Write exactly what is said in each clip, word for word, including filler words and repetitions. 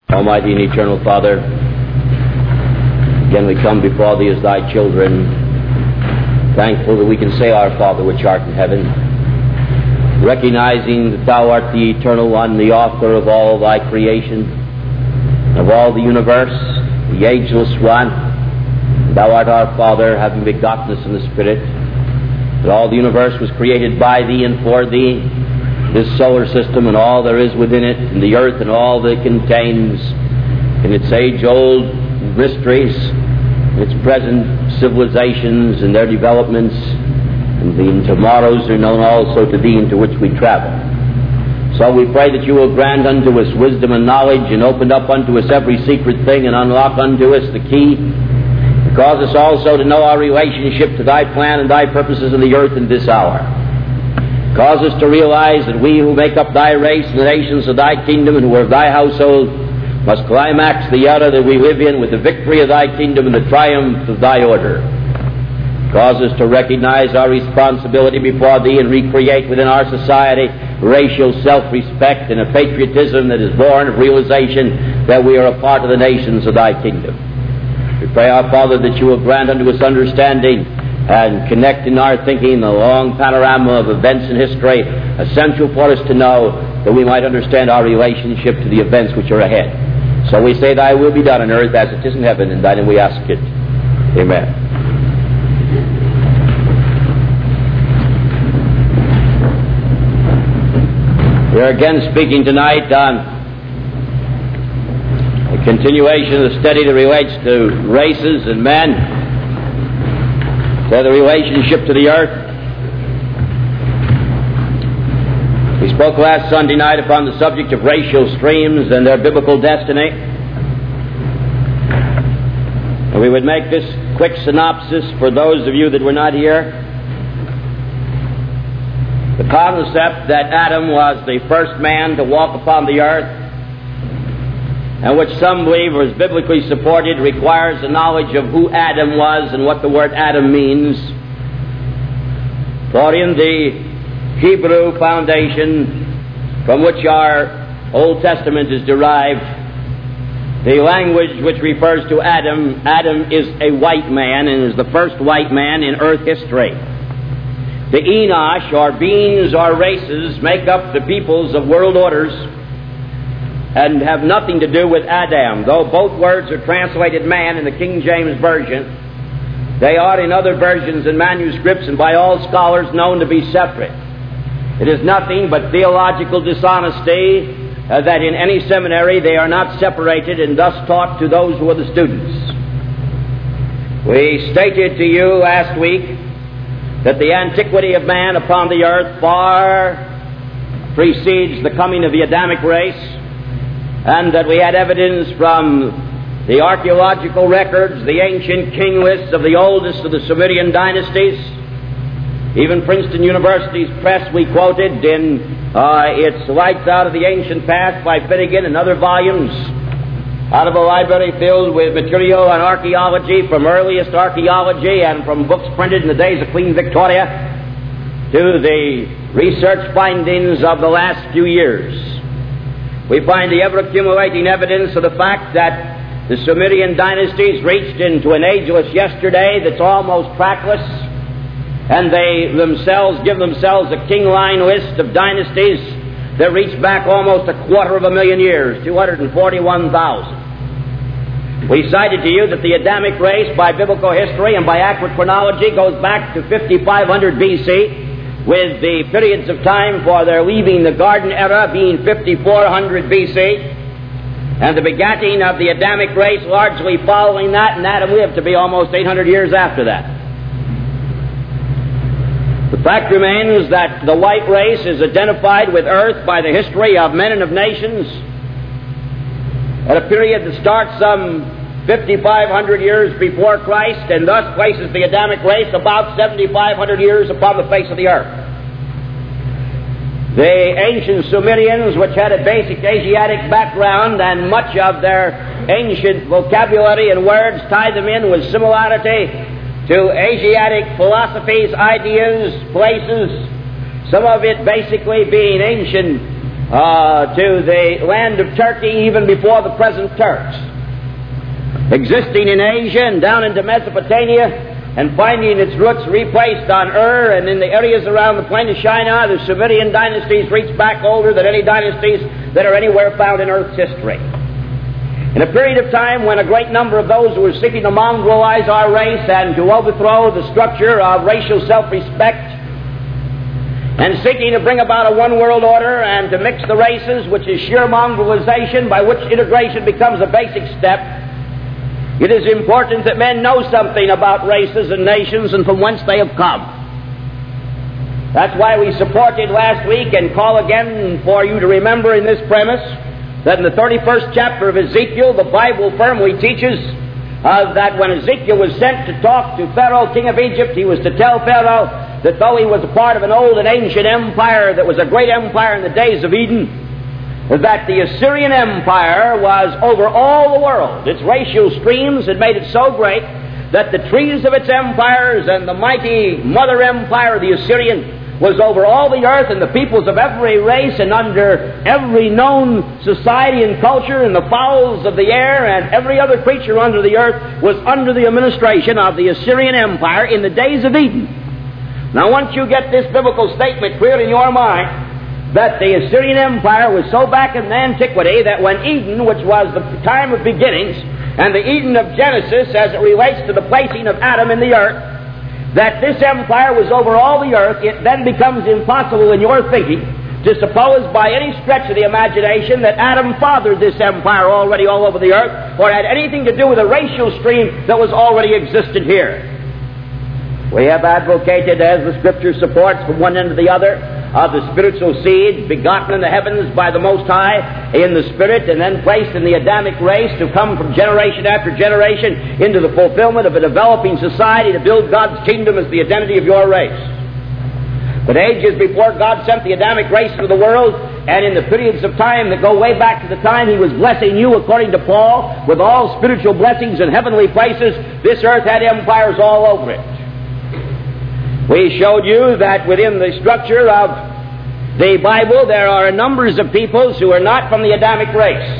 Almighty and eternal Father, again we come before Thee as Thy children, thankful that we can say, Our Father which art in heaven, recognizing that Thou art the Eternal One, the author of all Thy creation, of all the universe, the ageless One. Thou art our Father, having begotten us in the Spirit, that all the universe was created by Thee and for Thee, this solar system and all there is within it, and the earth and all that it contains, in its age-old mysteries, its present civilizations and their developments, and the tomorrows are known also to Thee, into which we travel. So we pray that You will grant unto us wisdom and knowledge, and open up unto us every secret thing, and unlock unto us the key, and cause us also to know our relationship to Thy plan and Thy purposes in the earth in this hour. Cause us to realize that we who make up Thy race and the nations of Thy kingdom and who are of Thy household must climax the era that we live in with the victory of Thy kingdom and the triumph of Thy order. Cause us to recognize our responsibility before Thee and recreate within our society racial self-respect and a patriotism that is born of realization that we are a part of the nations of Thy kingdom. We pray, our Father, that You will grant unto us understanding and connect in our thinking the long panorama of events in history, essential for us to know that we might understand our relationship to the events which are ahead. So we say, Thy will be done on earth as it is in heaven, and Thy name we ask it. Amen. We are again speaking tonight on a continuation of the study that relates to races and men, to the relationship to the earth. We spoke last Sunday night upon the subject of racial streams and their biblical destiny. And we would make this quick synopsis for those of you that were not here. The concept that Adam was the first man to walk upon the earth, and which some believe is biblically supported, requires a knowledge of who Adam was and what the word Adam means. For in the Hebrew foundation from which our Old Testament is derived, the language which refers to Adam, Adam is a white man and is the first white man in earth history. The Enosh, or beings or races, make up the peoples of world orders and have nothing to do with Adam. Though both words are translated man in the King James Version, they are in other versions and manuscripts and by all scholars known to be separate. It is nothing but theological dishonesty uh, that in any seminary they are not separated and thus taught to those who are the students. We stated to you last week that the antiquity of man upon the earth far precedes the coming of the Adamic race, and that we had evidence from the archaeological records, the ancient king lists of the oldest of the Sumerian dynasties. Even Princeton University's press we quoted in uh, its Lights Out of the Ancient Past by Finnegan and other volumes, out of a library filled with material on archaeology from earliest archaeology and from books printed in the days of Queen Victoria to the research findings of the last few years. We find the ever-accumulating evidence of the fact that the Sumerian dynasties reached into an ageless yesterday that's almost trackless, and they themselves give themselves a king-line list of dynasties that reach back almost a quarter of a million years, two hundred forty-one thousand. We cited to you that the Adamic race, by biblical history and by accurate chronology, goes back to fifty-five hundred B C, with the periods of time for their leaving the garden era being fifty-four hundred B C, and the begatting of the Adamic race largely following that, and Adam lived to be almost eight hundred years after that. The fact remains that the white race is identified with earth by the history of men and of nations at a period that starts some fifty-five hundred years before Christ, and thus places the Adamic race about seventy-five hundred years upon the face of the earth. The ancient Sumerians, which had a basic Asiatic background, and much of their ancient vocabulary and words tie them in with similarity to Asiatic philosophies, ideas, places, some of it basically being ancient uh, to the land of Turkey even before the present Turks, existing in Asia and down into Mesopotamia, and finding its roots replaced on Ur, and in the areas around the plain of Shinar, the Sumerian dynasties reach back older than any dynasties that are anywhere found in Earth's history. In a period of time when a great number of those who were seeking to mongrelize our race and to overthrow the structure of racial self-respect, and seeking to bring about a one-world order and to mix the races, which is sheer mongrelization, by which integration becomes a basic step, it is important that men know something about races and nations and from whence they have come. That's why we supported last week and call again for you to remember in this premise that in the thirty-first chapter of Ezekiel, the Bible firmly teaches uh, that when Ezekiel was sent to talk to Pharaoh, king of Egypt, he was to tell Pharaoh that though he was a part of an old and ancient empire that was a great empire in the days of Eden, that the Assyrian Empire was over all the world. Its racial streams had made it so great that the trees of its empires and the mighty mother empire, the Assyrian, was over all the earth, and the peoples of every race and under every known society and culture, and the fowls of the air and every other creature under the earth was under the administration of the Assyrian Empire in the days of Eden. Now, once you get this biblical statement clear in your mind, that the Assyrian Empire was so back in antiquity that when Eden, which was the time of beginnings, and the Eden of Genesis as it relates to the placing of Adam in the earth, that this empire was over all the earth, it then becomes impossible in your thinking to suppose by any stretch of the imagination that Adam fathered this empire already all over the earth, or had anything to do with a racial stream that was already existed here. We have advocated, as the Scripture supports from one end to the other, of the spiritual seed begotten in the heavens by the Most High in the Spirit, and then placed in the Adamic race to come from generation after generation into the fulfillment of a developing society to build God's kingdom as the identity of your race. But ages before God sent the Adamic race into the world, and in the periods of time that go way back to the time He was blessing you, according to Paul, with all spiritual blessings in heavenly places, this earth had empires all over it. We showed you that within the structure of the Bible there are numbers of peoples who are not from the Adamic race.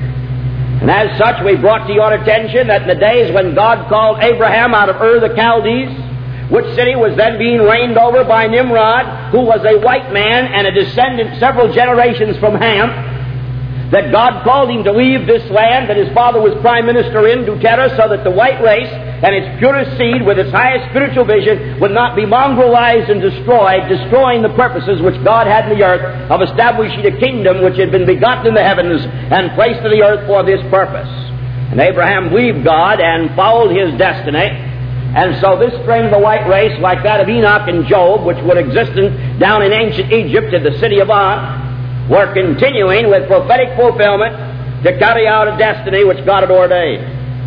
And as such, we brought to your attention that in the days when God called Abraham out of Ur the Chaldees, which city was then being reigned over by Nimrod, who was a white man and a descendant several generations from Ham, that God called him to leave this land that his father was prime minister in, Dutera, so that the white race and its purest seed with its highest spiritual vision would not be mongrelized and destroyed, destroying the purposes which God had in the earth of establishing a kingdom which had been begotten in the heavens and placed in the earth for this purpose. And Abraham believed God and followed his destiny. And so this string of the white race, like that of Enoch and Job, which would exist in, down in ancient Egypt in the city of On, were continuing with prophetic fulfillment to carry out a destiny which God had ordained.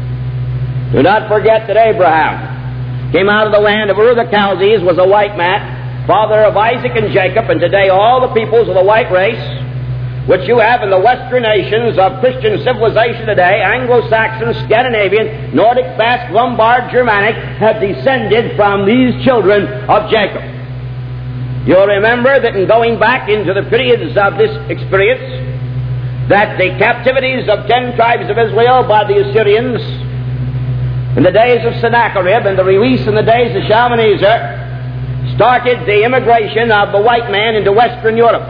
Do not forget that Abraham came out of the land of Ur the Chaldees, was a white man, father of Isaac and Jacob, and today all the peoples of the white race, which you have in the western nations of Christian civilization today, Anglo-Saxon, Scandinavian, Nordic, Basque, Lombard, Germanic, have descended from these children of Jacob. You'll remember that in going back into the periods of this experience, that the captivities of ten tribes of Israel by the Assyrians in the days of Sennacherib and the release in the days of Shalmaneser started the immigration of the white man into Western Europe.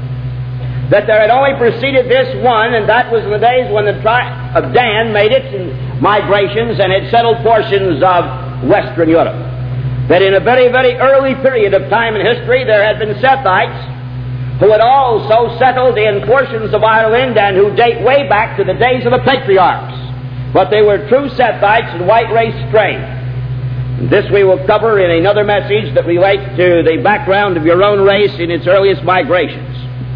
That there had only preceded this one, and that was in the days when the tribe of Dan made its migrations and had settled portions of Western Europe. That in a very, very early period of time in history there had been Sethites who had also settled in portions of Ireland and who date way back to the days of the patriarchs. But they were true Sethites and white race strain. This we will cover in another message that relates to the background of your own race in its earliest migrations.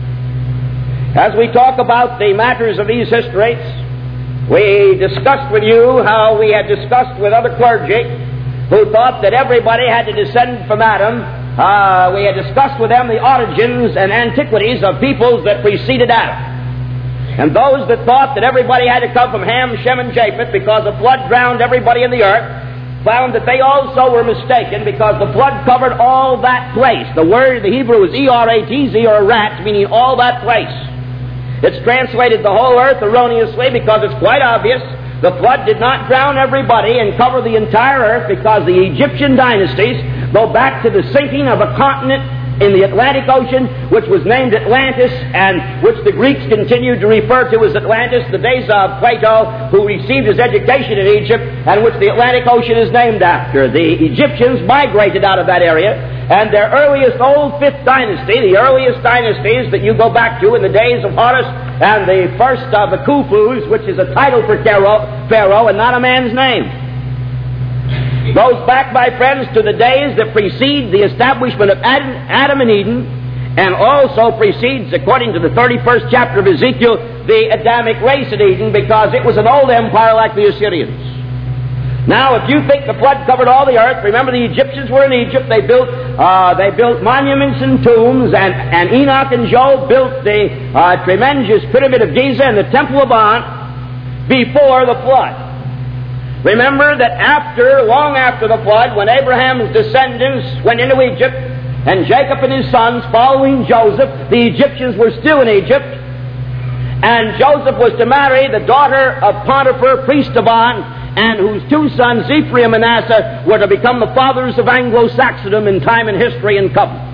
As we talk about the matters of these histories, we discussed with you how we had discussed with other clergy who thought that everybody had to descend from Adam. Uh, we had discussed with them the origins and antiquities of peoples that preceded Adam. And those that thought that everybody had to come from Ham, Shem, and Japheth because the flood drowned everybody in the earth, found that they also were mistaken because the flood covered all that place. The word in the Hebrew is E R A T, Zerat, meaning all that place. It's translated the whole earth erroneously because it's quite obvious the flood did not drown everybody and cover the entire earth, because the Egyptian dynasties go back to the sinking of a continent in the Atlantic Ocean, which was named Atlantis, and which the Greeks continued to refer to as Atlantis, the days of Plato, who received his education in Egypt, and which the Atlantic Ocean is named after. The Egyptians migrated out of that area, and their earliest old fifth dynasty, the earliest dynasties that you go back to in the days of Horus, and the first of the Khufus, which is a title for Pharaoh, Pharaoh and not a man's name, goes back, my friends, to the days that precede the establishment of Adam, Adam and Eden, and also precedes, according to the thirty-first chapter of Ezekiel, the Adamic race at Eden, because it was an old empire like the Assyrians. Now, if you think the flood covered all the earth, remember the Egyptians were in Egypt. They built uh, they built monuments and tombs, and, and Enoch and Job built the uh, tremendous pyramid of Giza and the Temple of On before the flood. Remember that after, long after the flood, when Abraham's descendants went into Egypt, and Jacob and his sons following Joseph, the Egyptians were still in Egypt, and Joseph was to marry the daughter of Potiphar, priest of On, and whose two sons, Ephraim and Manasseh, were to become the fathers of Anglo-Saxondom in time and history and covenant.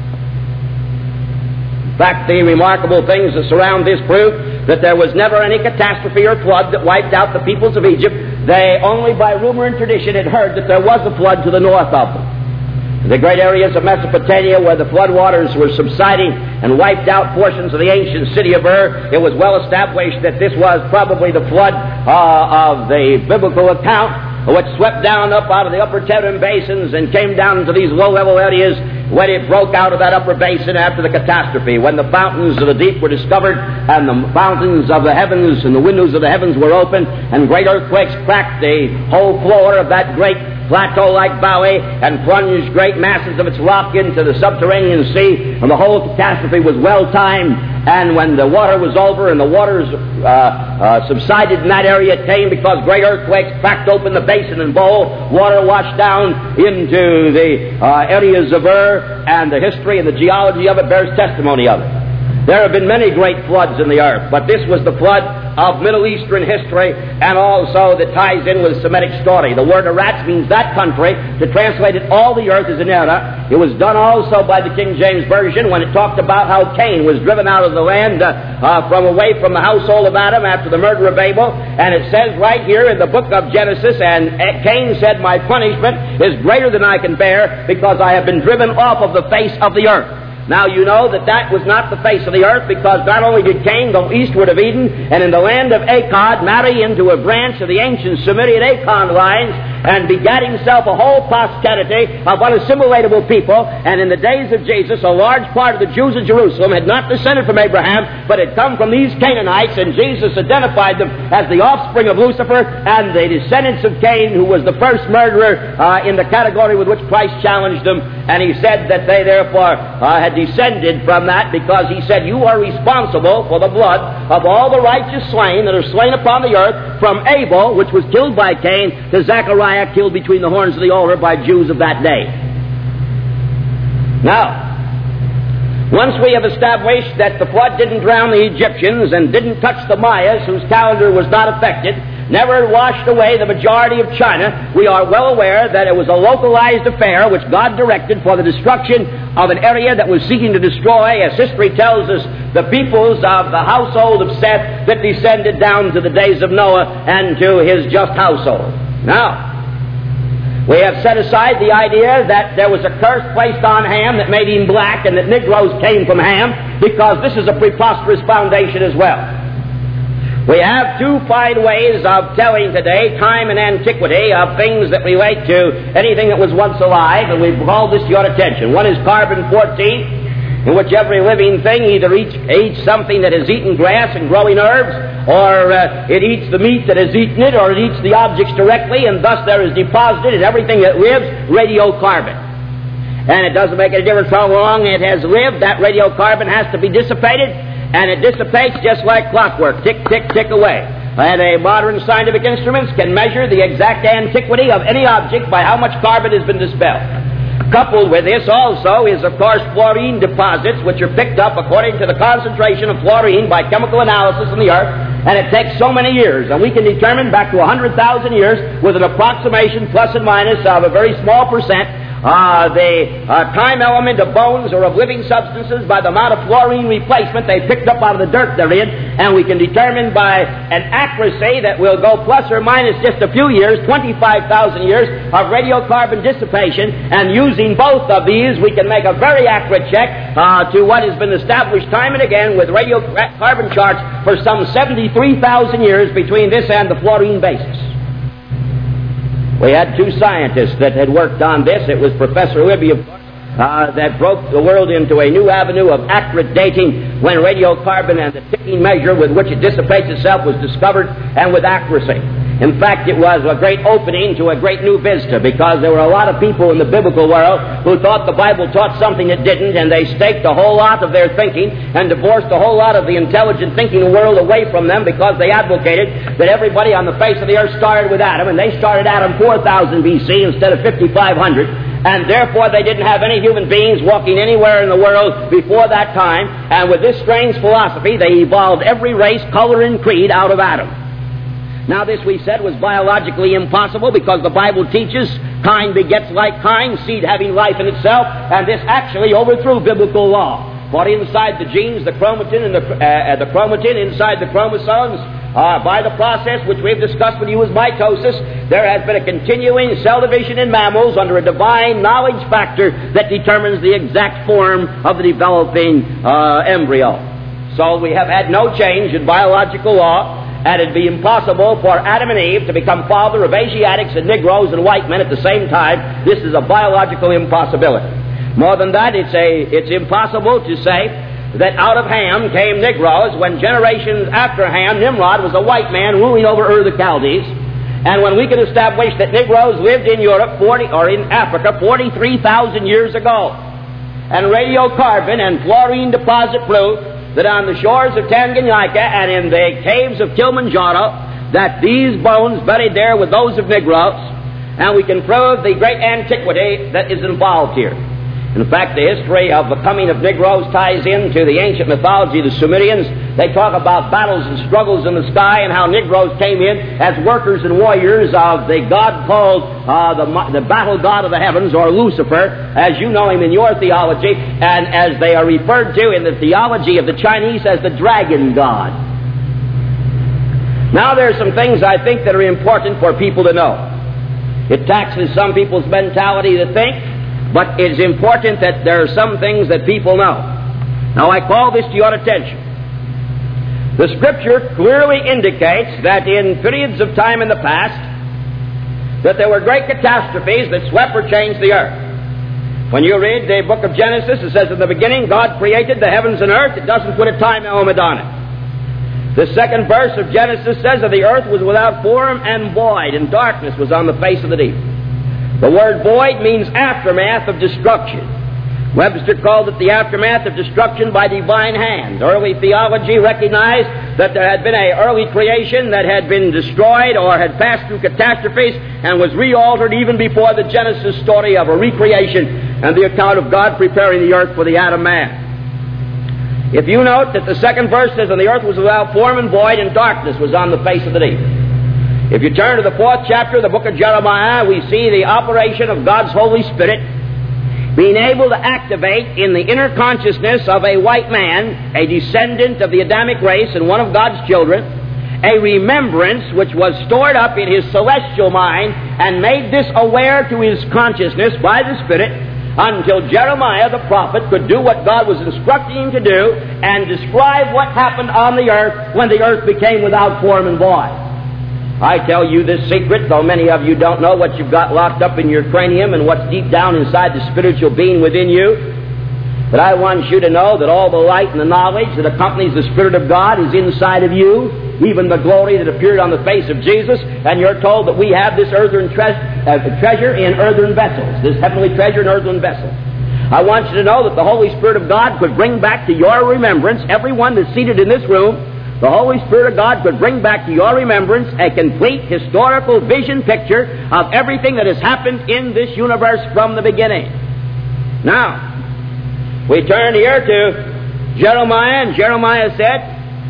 In fact, the remarkable things that surround this prove that there was never any catastrophe or flood that wiped out the peoples of Egypt. They only by rumor and tradition had heard that there was a flood to the north of them. In the great areas of Mesopotamia where the floodwaters were subsiding and wiped out portions of the ancient city of Ur, it was well established that this was probably the flood uh, of the biblical account, which swept down up out of the upper Teton basins and came down into these low-level areas when it broke out of that upper basin after the catastrophe, when the fountains of the deep were discovered and the fountains of the heavens and the windows of the heavens were opened, and great earthquakes cracked the whole floor of that great plateau-like valley and plunged great masses of its rock into the subterranean sea, and the whole catastrophe was well-timed. And when the water was over and the waters uh, uh, subsided in that area, it came because great earthquakes cracked open the basin and bowl. Water washed down into the uh, areas of Ur, and the history and the geology of it bears testimony of it. There have been many great floods in the earth, but this was the flood of Middle Eastern history, and also that ties in with Semitic story. The word Eretz means that country. To translate it, all the earth is an era. It was done also by the King James Version when it talked about how Cain was driven out of the land uh, uh, from away from the household of Adam after the murder of Abel. And it says right here in the book of Genesis, and Cain said, "My punishment is greater than I can bear, because I have been driven off of the face of the earth." Now you know that that was not the face of the earth, because not only did Cain go eastward of Eden and in the land of Akkad marry into a branch of the ancient Sumerian Akkad lines and begat himself a whole posterity of unassimilatable people, and in the days of Jesus a large part of the Jews of Jerusalem had not descended from Abraham but had come from these Canaanites, and Jesus identified them as the offspring of Lucifer and the descendants of Cain, who was the first murderer uh, in the category with which Christ challenged them. And he said that they therefore uh, had descended from that, because he said, "You are responsible for the blood of all the righteous slain that are slain upon the earth, from Abel, which was killed by Cain, to Zechariah, killed between the horns of the altar by Jews of that day." Now, once we have established that the flood didn't drown the Egyptians and didn't touch the Mayas, whose calendar was not affected, never washed away the majority of China, we are well aware that it was a localized affair which God directed for the destruction of an area that was seeking to destroy, as history tells us, the peoples of the household of Seth that descended down to the days of Noah and to his just household. Now, we have set aside the idea that there was a curse placed on Ham that made him black and that Negroes came from Ham, because this is a preposterous foundation as well. We have two fine ways of telling today time and antiquity of things that relate to anything that was once alive, and we've called this to your attention. One is carbon fourteen, in which every living thing either eats, eats something that has eaten grass and growing herbs, or uh, it eats the meat that has eaten it, or it eats the objects directly, and thus there is deposited in everything that lives radiocarbon. And it doesn't make any difference how long it has lived. That radiocarbon has to be dissipated, and it dissipates just like clockwork, tick, tick, tick away. and a modern scientific instruments can measure the exact antiquity of any object by how much carbon has been dispelled. Coupled with this also is, of course, fluorine deposits, which are picked up according to the concentration of fluorine by chemical analysis in the earth, and it takes so many years, and we can determine back to one hundred thousand years with an approximation plus and minus of a very small percent Uh, the uh, time element of bones or of living substances by the amount of fluorine replacement they picked up out of the dirt they're in, and we can determine by an accuracy that will go plus or minus just a few years, twenty-five thousand years of radiocarbon dissipation, and using both of these we can make a very accurate check uh, to what has been established time and again with radiocarbon charts for some seventy-three thousand years between this and the fluorine basis. We had two scientists that had worked on this. It was Professor Libby uh, that broke the world into a new avenue of accurate dating when radiocarbon and the ticking measure with which it dissipates itself was discovered, and with accuracy. In fact, it was a great opening to a great new vista, because there were a lot of people in the biblical world who thought the Bible taught something it didn't, and they staked a whole lot of their thinking and divorced a whole lot of the intelligent thinking world away from them, because they advocated that everybody on the face of the earth started with Adam, and they started Adam four thousand B C instead of fifty-five hundred, and therefore they didn't have any human beings walking anywhere in the world before that time, and with this strange philosophy they evolved every race, color, and creed out of Adam. Now this, we said, was biologically impossible, because the Bible teaches kind begets like kind, seed having life in itself, and this actually overthrew biblical law. For inside the genes, the chromatin and the, uh, the chromatin inside the chromosomes, uh, by the process which we've discussed with you as mitosis, there has been a continuing cell division in mammals under a divine knowledge factor that determines the exact form of the developing uh, embryo. So we have had no change in biological law, and it'd be impossible for Adam and Eve to become father of Asiatics and Negroes and white men at the same time. This is a biological impossibility. More than that, it's a it's impossible to say that out of Ham came Negroes, when generations after Ham, Nimrod was a white man ruling over Ur the Chaldees. And when we can establish that Negroes lived in Europe forty or in Africa forty-three thousand years ago, and radiocarbon and fluorine deposit proof that on the shores of Tanganyika and in the caves of Kilimanjaro, that these bones buried there were those of Negroes, and we can prove the great antiquity that is involved here. In fact, the history of the coming of Negroes ties into the ancient mythology of the Sumerians. They talk about battles and struggles in the sky, and how Negroes came in as workers and warriors of the god called uh, the, the battle god of the heavens, or Lucifer, as you know him in your theology, and as they are referred to in the theology of the Chinese as the dragon god. Now there are some things I think that are important for people to know. It taxes some people's mentality to think, but it's important that there are some things that people know. Now I call this to your attention. The Scripture clearly indicates that in periods of time in the past, that there were great catastrophes that swept or changed the earth. When you read the book of Genesis, it says, in the beginning God created the heavens and earth. It doesn't put a time element on it. The second verse of Genesis says that the earth was without form and void, and darkness was on the face of the deep. The word void means aftermath of destruction. Webster called it the aftermath of destruction by divine hand. Early theology recognized that there had been an early creation that had been destroyed or had passed through catastrophes and was re-altered even before the Genesis story of a recreation and the account of God preparing the earth for the Adam man. If you note that the second verse says, and the earth was without form and void, and darkness was on the face of the deep. If you turn to the fourth chapter of the book of Jeremiah, we see the operation of God's Holy Spirit being able to activate in the inner consciousness of a white man, a descendant of the Adamic race and one of God's children, a remembrance which was stored up in his celestial mind and made this aware to his consciousness by the Spirit, until Jeremiah the prophet could do what God was instructing him to do and describe what happened on the earth when the earth became without form and void. I tell you this secret, though many of you don't know what you've got locked up in your cranium and what's deep down inside the spiritual being within you. But I want you to know that all the light and the knowledge that accompanies the Spirit of God is inside of you, even the glory that appeared on the face of Jesus. And you're told that we have this earthen tre- uh, treasure in earthen vessels, this heavenly treasure in earthen vessels. I want you to know that the Holy Spirit of God could bring back to your remembrance everyone that's seated in this room the Holy Spirit of God could bring back to your remembrance a complete historical vision picture of everything that has happened in this universe from the beginning. Now, we turn here to Jeremiah, and Jeremiah said,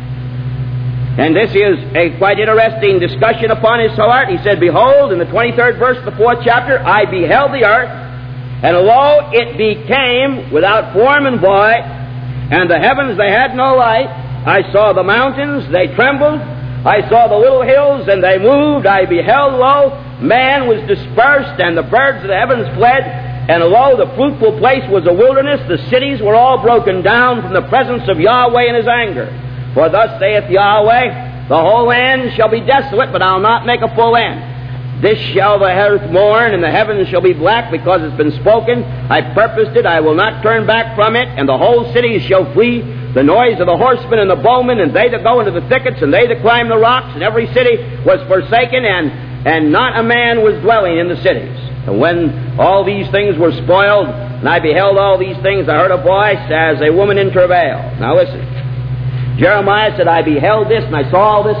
and this is a quite interesting discussion upon his heart. He said, behold, in the twenty-third verse of the fourth chapter, I beheld the earth, and lo, it became without form and void, and the heavens, they had no light. I saw the mountains, they trembled. I saw the little hills, and they moved. I beheld, lo, man was dispersed, and the birds of the heavens fled. And lo, the fruitful place was a wilderness. The cities were all broken down from the presence of Yahweh in his anger. For thus saith Yahweh, the whole land shall be desolate, but I'll not make a full end. This shall the earth mourn, and the heavens shall be black, because it's been spoken. I purposed it, I will not turn back from it, and the whole city shall flee. The noise of the horsemen and the bowmen, and they that go into the thickets, and they that climb the rocks, and every city was forsaken, and, and not a man was dwelling in the cities. And when all these things were spoiled, and I beheld all these things, I heard a voice as a woman in travail. Now listen. Jeremiah said, I beheld this, and I saw all this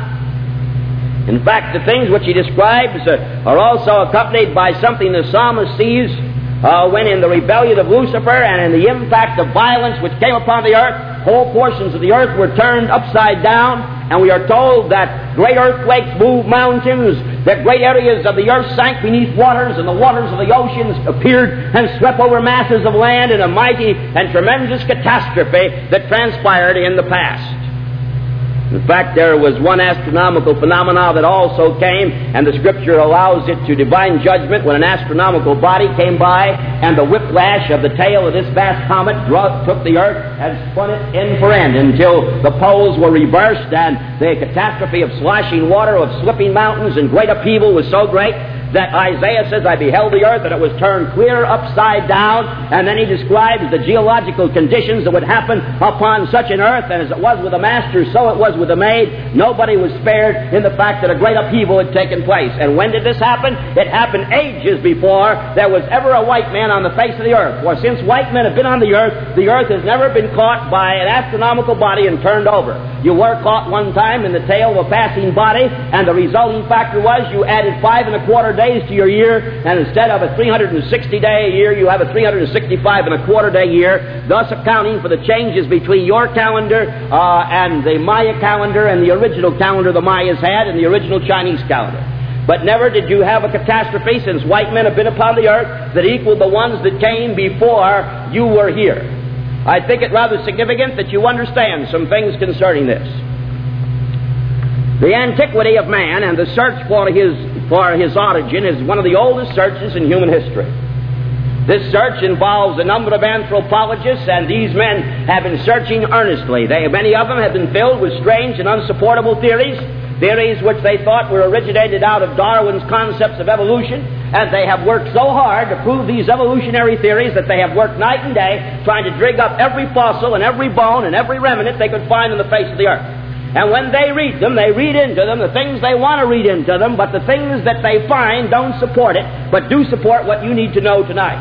happen. In fact, the things which he describes uh, are also accompanied by something the psalmist sees Uh, when in the rebellion of Lucifer and in the impact of violence which came upon the earth, whole portions of the earth were turned upside down, and we are told that great earthquakes moved mountains, that great areas of the earth sank beneath waters, and the waters of the oceans appeared and swept over masses of land in a mighty and tremendous catastrophe that transpired in the past. In fact, there was one astronomical phenomena that also came, and the Scripture allows it to divine judgment when an astronomical body came by, and the whiplash of the tail of this vast comet took the earth and spun it end for end until the poles were reversed, and the catastrophe of sloshing water, of slipping mountains, and great upheaval was so great that Isaiah says, I beheld the earth, and it was turned clear upside down. And then he describes the geological conditions that would happen upon such an earth, and as it was with the master, so it was with the maid. Nobody was spared in the fact that a great upheaval had taken place. And when did this happen? It happened ages before there was ever a white man on the face of the earth. For since white men have been on the earth, the earth has never been caught by an astronomical body and turned over. You were caught one time in the tail of a passing body, and the resulting factor was you added five and a quarter days to your year, and instead of a three hundred sixty day year, you have a three hundred sixty-five and a quarter day year, thus accounting for the changes between your calendar uh, and the Maya calendar and the original calendar the Mayas had and the original Chinese calendar. But never did you have a catastrophe since white men have been upon the earth that equaled the ones that came before you were here. I think it rather significant that you understand some things concerning this. The antiquity of man and the search for his for his origin is one of the oldest searches in human history. This search involves a number of anthropologists, and these men have been searching earnestly. They, many of them have been filled with strange and unsupportable theories, theories which they thought were originated out of Darwin's concepts of evolution, and they have worked so hard to prove these evolutionary theories that they have worked night and day trying to dig up every fossil and every bone and every remnant they could find on the face of the earth. And when they read them, they read into them the things they want to read into them, but the things that they find don't support it, but do support what you need to know tonight.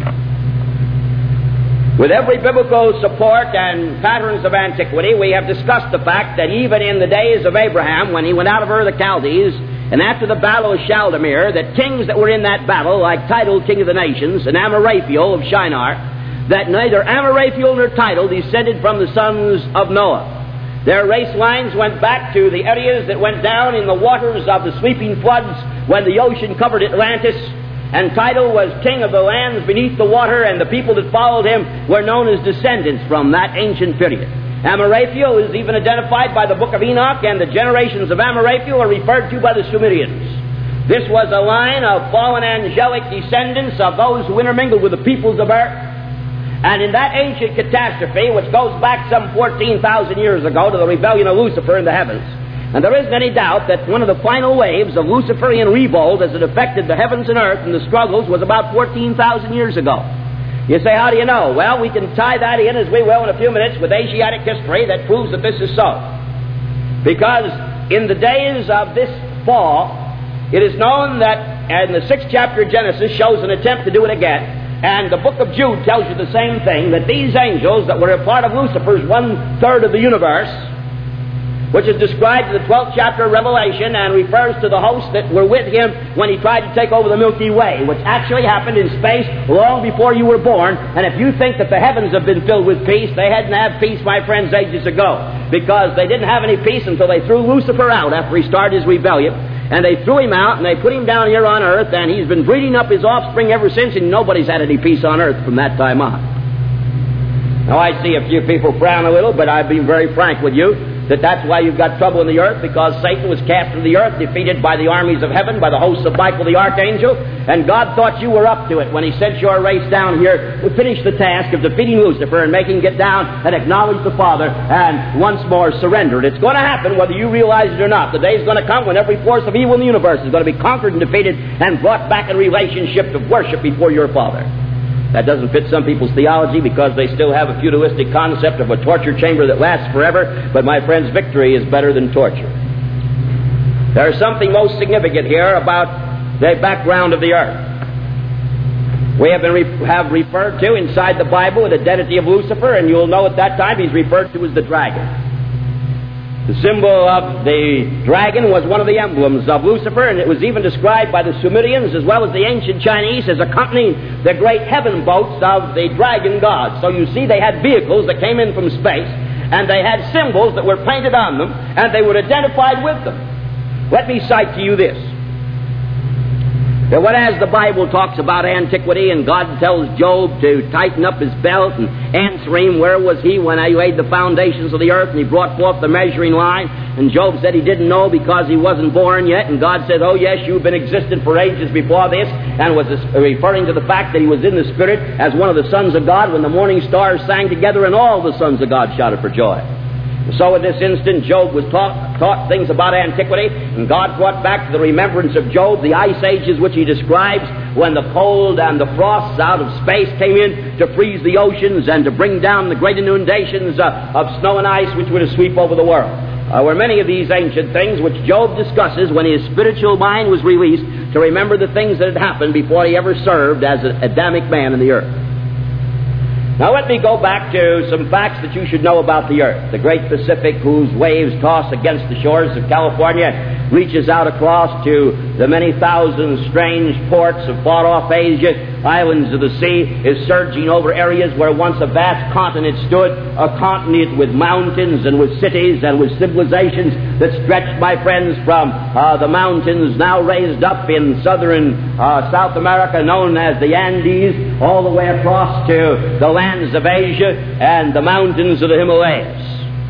With every biblical support and patterns of antiquity, we have discussed the fact that even in the days of Abraham, when he went out of Ur of the Chaldees, and after the battle of Chaldamir, that kings that were in that battle, like Tidal, king of the nations, and Amraphel of Shinar, that neither Amraphel nor Tidal descended from the sons of Noah. Their race lines went back to the areas that went down in the waters of the sweeping floods when the ocean covered Atlantis, and Tidal was king of the lands beneath the water, and the people that followed him were known as descendants from that ancient period. Amraphel is even identified by the book of Enoch, and the generations of Amraphel are referred to by the Sumerians. This was a line of fallen angelic descendants of those who intermingled with the peoples of earth. And in that ancient catastrophe, which goes back some fourteen thousand years ago to the rebellion of Lucifer in the heavens, and there isn't any doubt that one of the final waves of Luciferian revolt as it affected the heavens and earth and the struggles was about fourteen thousand years ago. You say, how do you know? Well, we can tie that in, as we will in a few minutes, with Asiatic history that proves that this is so. Because in the days of this fall, it is known that, and the sixth chapter of Genesis shows an attempt to do it again, and the book of Jude tells you the same thing, that these angels that were a part of Lucifer's one-third of the universe, which is described in the twelfth chapter of Revelation and refers to the hosts that were with him when he tried to take over the Milky Way, which actually happened in space long before you were born. And if you think that the heavens have been filled with peace, they hadn't had peace, my friends, ages ago, because they didn't have any peace until they threw Lucifer out after he started his rebellion. And they threw him out, and they put him down here on earth, and he's been breeding up his offspring ever since, and nobody's had any peace on earth from that time on. Now, I see a few people frown a little, but I've been very frank with you that that's why you've got trouble in the earth, because Satan was cast into the earth, defeated by the armies of heaven, by the hosts of Michael the archangel, and God thought you were up to it when he sent your race down here to finish the task of defeating Lucifer and making him get down and acknowledge the Father and once more surrender it. It's going to happen whether you realize it or not. The day is going to come when every force of evil in the universe is going to be conquered and defeated and brought back in relationship of worship before your Father. That doesn't fit some people's theology because they still have a feudalistic concept of a torture chamber that lasts forever, but my friends, victory is better than torture. There is something most significant here about the background of the earth. We have, been re- have referred to inside the Bible the identity of Lucifer, and you'll know at that time he's referred to as the dragon. The symbol of the dragon was one of the emblems of Lucifer, and it was even described by the Sumerians as well as the ancient Chinese as accompanying the great heaven boats of the dragon god. So you see, they had vehicles that came in from space, and they had symbols that were painted on them, and they were identified with them. Let me cite to you this. That whereas the Bible talks about antiquity and God tells Job to tighten up his belt and answer him, where was he when I laid the foundations of the earth and he brought forth the measuring line? And Job said he didn't know because he wasn't born yet. And God said, oh yes, you've been existent for ages before this, and was referring to the fact that he was in the Spirit as one of the sons of God when the morning stars sang together and all the sons of God shouted for joy. So in this instant, Job was taught, taught things about antiquity, and God brought back to the remembrance of Job the ice ages which he describes when the cold and the frosts out of space came in to freeze the oceans and to bring down the great inundations uh, of snow and ice which were to sweep over the world. Uh, were many of these ancient things which Job discusses when his spiritual mind was released to remember the things that had happened before he ever served as an Adamic man in the earth. Now let me go back to some facts that you should know about the earth. The great Pacific, whose waves toss against the shores of California, reaches out across to the many thousand strange ports of far-off Asia, islands of the sea, is surging over areas where once a vast continent stood, a continent with mountains and with cities and with civilizations that stretched, my friends, from uh, the mountains now raised up in southern uh, South America known as the Andes, all the way across to the land of Asia and the mountains of the Himalayas.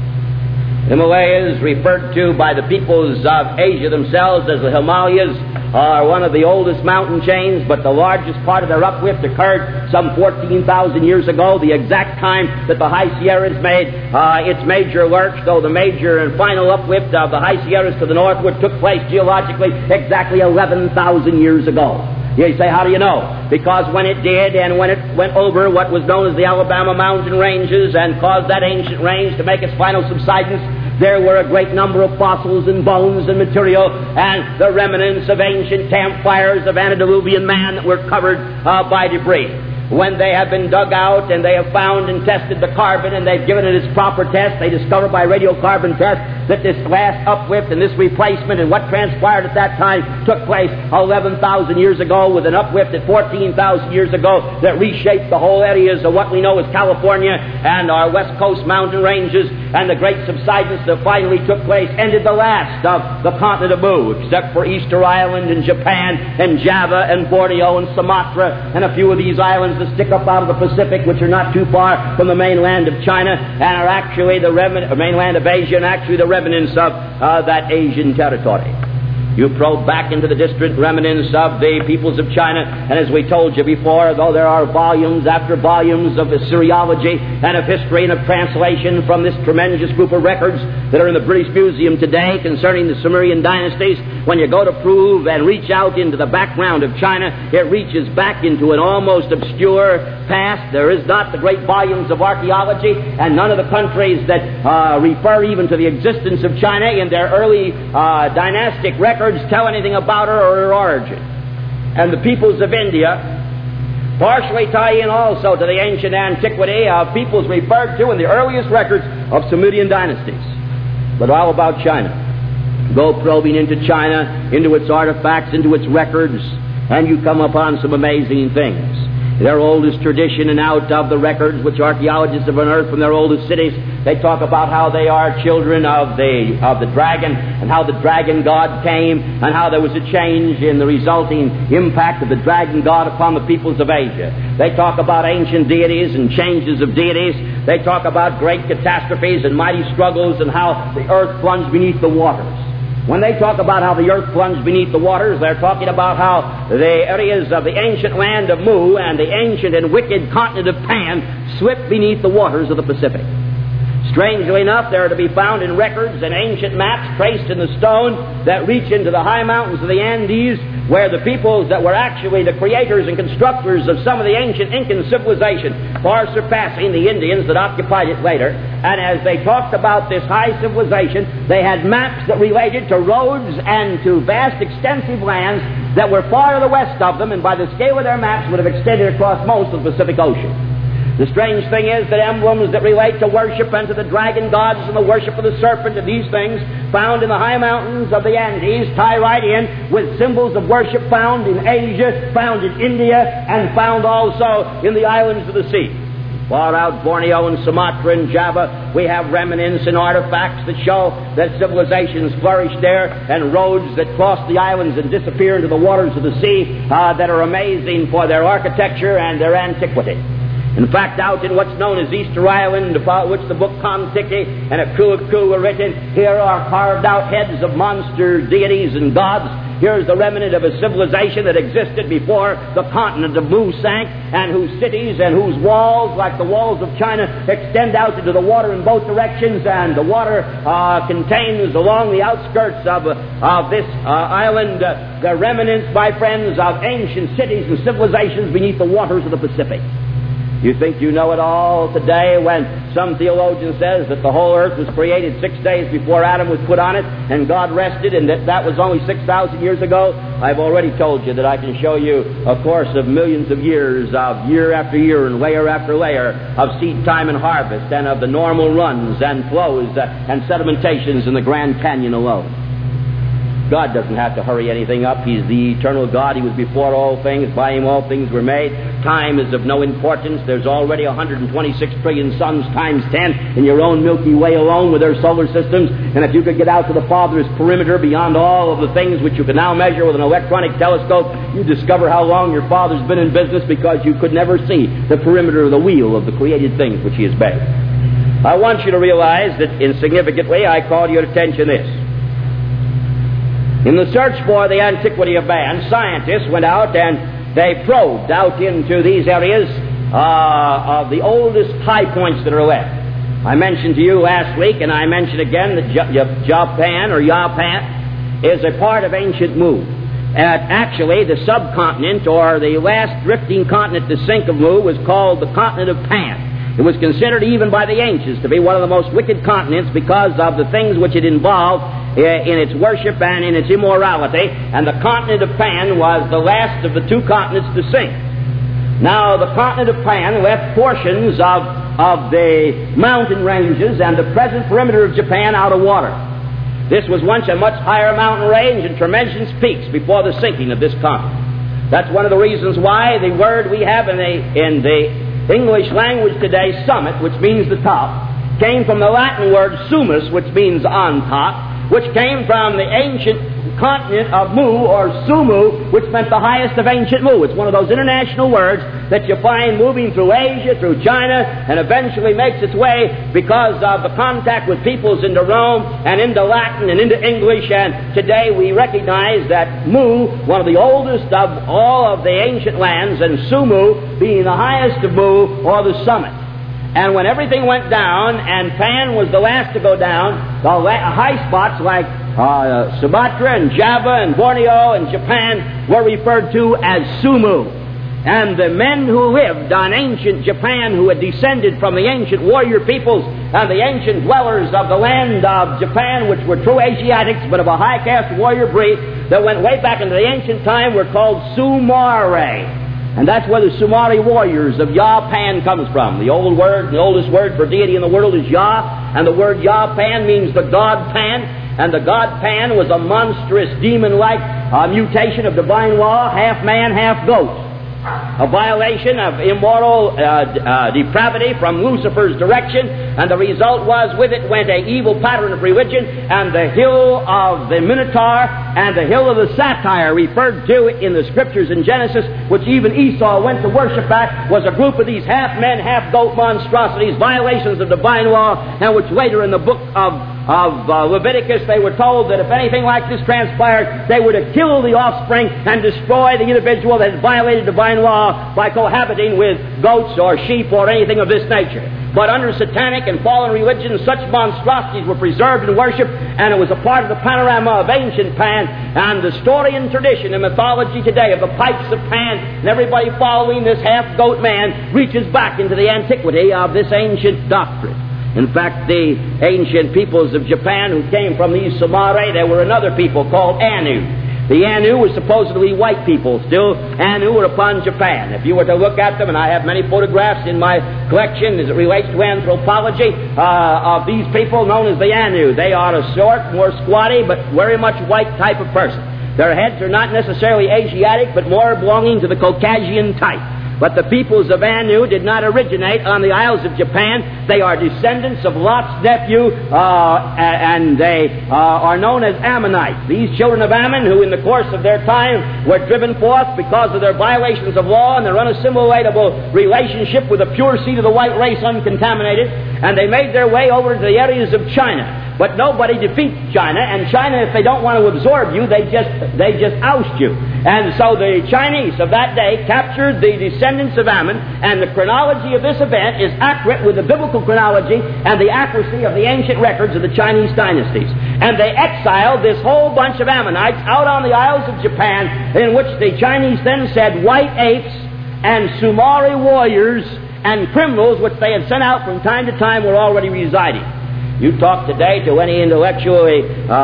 Himalayas, referred to by the peoples of Asia themselves as the Himalayas, are one of the oldest mountain chains, but the largest part of their uplift occurred some fourteen thousand years ago, the exact time that the High Sierras made uh, its major lurch, though the major and final uplift of the High Sierras to the northward took place geologically exactly eleven thousand years ago. You say, how do you know? Because when it did, and when it went over what was known as the Alabama mountain ranges and caused that ancient range to make its final subsidence, there were a great number of fossils and bones and material and the remnants of ancient campfires of antediluvian man that were covered uh, by debris. When they have been dug out and they have found and tested the carbon and they've given it its proper test, they discover by radiocarbon test that this last uplift and this replacement and what transpired at that time took place eleven thousand years ago, with an uplift at fourteen thousand years ago that reshaped the whole areas of what we know as California and our west coast mountain ranges, and the great subsidence that finally took place ended the last of the continent of Mu, except for Easter Island and Japan and Java and Borneo and Sumatra and a few of these islands that stick up out of the Pacific, which are not too far from the mainland of China and are actually the remnant, mainland of Asia, and actually the remnants of uh, that Asian territory. You probe back into the distant remnants of the peoples of China, and as we told you before, though there are volumes after volumes of Assyriology and of history and of translation from this tremendous group of records that are in the British Museum today concerning the Sumerian dynasties, when you go to prove and reach out into the background of China, it reaches back into an almost obscure past. There is not the great volumes of archaeology, and none of the countries that uh, refer even to the existence of China in their early uh, dynastic records tell anything about her or her origin. And the peoples of India partially tie in also to the ancient antiquity of peoples referred to in the earliest records of Sumerian dynasties. But how about China? Go probing into China, into its artifacts, into its records, and you come upon some amazing things. Their oldest tradition, and out of the records which archaeologists have unearthed from their oldest cities, they talk about how they are children of the of the dragon, and how the dragon god came, and how there was a change in the resulting impact of the dragon god upon the peoples of Asia. They talk about ancient deities and changes of deities. They talk about great catastrophes and mighty struggles, and how the earth plunged beneath the waters. When they talk about how the earth plunged beneath the waters, they're talking about how the areas of the ancient land of Mu and the ancient and wicked continent of Pan slipped beneath the waters of the Pacific. Strangely enough, they are to be found in records and ancient maps traced in the stone that reach into the high mountains of the Andes, where the peoples that were actually the creators and constructors of some of the ancient Incan civilization, far surpassing the Indians that occupied it later. And as they talked about this high civilization, they had maps that related to roads and to vast extensive lands that were far to the west of them, and by the scale of their maps would have extended across most of the Pacific Ocean. The strange thing is that emblems that relate to worship and to the dragon gods and the worship of the serpent and these things found in the high mountains of the Andes tie right in with symbols of worship found in Asia, found in India, and found also in the islands of the sea. Far out Borneo and Sumatra and Java, we have remnants and artifacts that show that civilizations flourished there, and roads that cross the islands and disappear into the waters of the sea uh, that are amazing for their architecture and their antiquity. In fact, out in what's known as Easter Island, about which the book Kon-Tiki and Aku-Aku were written, here are carved out heads of monster deities and gods. Here's the remnant of a civilization that existed before the continent of Mu sank, and whose cities and whose walls, like the walls of China, extend out into the water in both directions, and the water uh, contains along the outskirts of, uh, of this uh, island uh, the remnants, my friends, of ancient cities and civilizations beneath the waters of the Pacific. You think you know it all today when some theologian says that the whole earth was created six days before Adam was put on it and God rested, and that that was only six thousand years ago? I've already told you that I can show you a course of millions of years, of year after year and layer after layer, of seed time and harvest, and of the normal runs and flows uh, and sedimentations in the Grand Canyon alone. God doesn't have to hurry anything up. He's the eternal God. He was before all things. By Him all things were made. Time is of no importance. There's already one hundred twenty-six trillion suns times ten in your own Milky Way alone with their solar systems. And if you could get out to the Father's perimeter beyond all of the things which you can now measure with an electronic telescope, you discover how long your Father's been in business, because you could never see the perimeter of the wheel of the created things which He has made. I want you to realize that insignificantly I call to your attention this. In the search for the antiquity of man, scientists went out and they probed out into these areas uh, of the oldest high points that are left. I mentioned to you last week, and I mention again, that J- Japan or Japan is a part of ancient Mu. And actually, the subcontinent, or the last drifting continent to sink of Mu, was called the continent of Pan. It was considered even by the ancients to be one of the most wicked continents because of the things which it involved in its worship and in its immorality, and the continent of Pan was the last of the two continents to sink. Now, the continent of Pan left portions of, of the mountain ranges and the present perimeter of Japan out of water. This was once a much higher mountain range and tremendous peaks before the sinking of this continent. That's one of the reasons why the word we have in the, in the English language today, summit, which means the top, came from the Latin word sumus, which means on top, which came from the ancient continent of Mu, or Sumu, which meant the highest of ancient Mu. It's one of those international words that you find moving through Asia, through China, and eventually makes its way because of the contact with peoples into Rome and into Latin and into English. And today we recognize that Mu, one of the oldest of all of the ancient lands, and Sumu being the highest of Mu, or the summit. And when everything went down, and Pan was the last to go down, the high spots like uh, Sumatra and Java and Borneo and Japan were referred to as Sumu. And the men who lived on ancient Japan, who had descended from the ancient warrior peoples and the ancient dwellers of the land of Japan, which were true Asiatics, but of a high caste warrior breed that went way back into the ancient time, were called Sumare. And that's where the Sumari warriors of Japan comes from. The old word, the oldest word for deity in the world is Yah, And the word Yah-pan means the God Pan. And the God Pan was a monstrous, demon-like uh, mutation of divine law, half man, half goat. A violation of immoral uh, uh, depravity from Lucifer's direction, and the result was with it went an evil pattern of religion, and the hill of the Minotaur and the hill of the Satyr referred to in the Scriptures in Genesis, which even Esau went to worship at, was a group of these half-men, half-goat monstrosities, violations of divine law, and which later in the book of of uh, Leviticus, they were told that if anything like this transpired, they were to kill the offspring and destroy the individual that had violated divine law by cohabiting with goats or sheep or anything of this nature. But under satanic and fallen religion, such monstrosities were preserved and worshipped, and it was a part of the panorama of ancient Pan, and the story and tradition and mythology today of the pipes of Pan and everybody following this half-goat man reaches back into the antiquity of this ancient doctrine. In fact, the ancient peoples of Japan who came from these Sumare, there were another people called Anu. The Anu were supposedly white people. Still, Anu were upon Japan. If you were to look at them, and I have many photographs in my collection as it relates to anthropology uh, of these people known as the Anu. They are a short, more squatty, but very much white type of person. Their heads are not necessarily Asiatic, but more belonging to the Caucasian type. But the peoples of Anu did not originate on the Isles of Japan. They are descendants of Lot's nephew, uh, and they uh, are known as Ammonites. These children of Ammon, who in the course of their time were driven forth because of their violations of law and their unassimilatable relationship with the pure seed of the white race uncontaminated, and they made their way over to the areas of China. But nobody defeats China, and China, if they don't want to absorb you, they just they just oust you. And so the Chinese of that day captured the descendants of Ammon, and the chronology of this event is accurate with the biblical chronology and the accuracy of the ancient records of the Chinese dynasties. And they exiled this whole bunch of Ammonites out on the Isles of Japan, in which the Chinese then said white apes and Sumari warriors and criminals, which they had sent out from time to time, were already residing. You talk today to any intellectually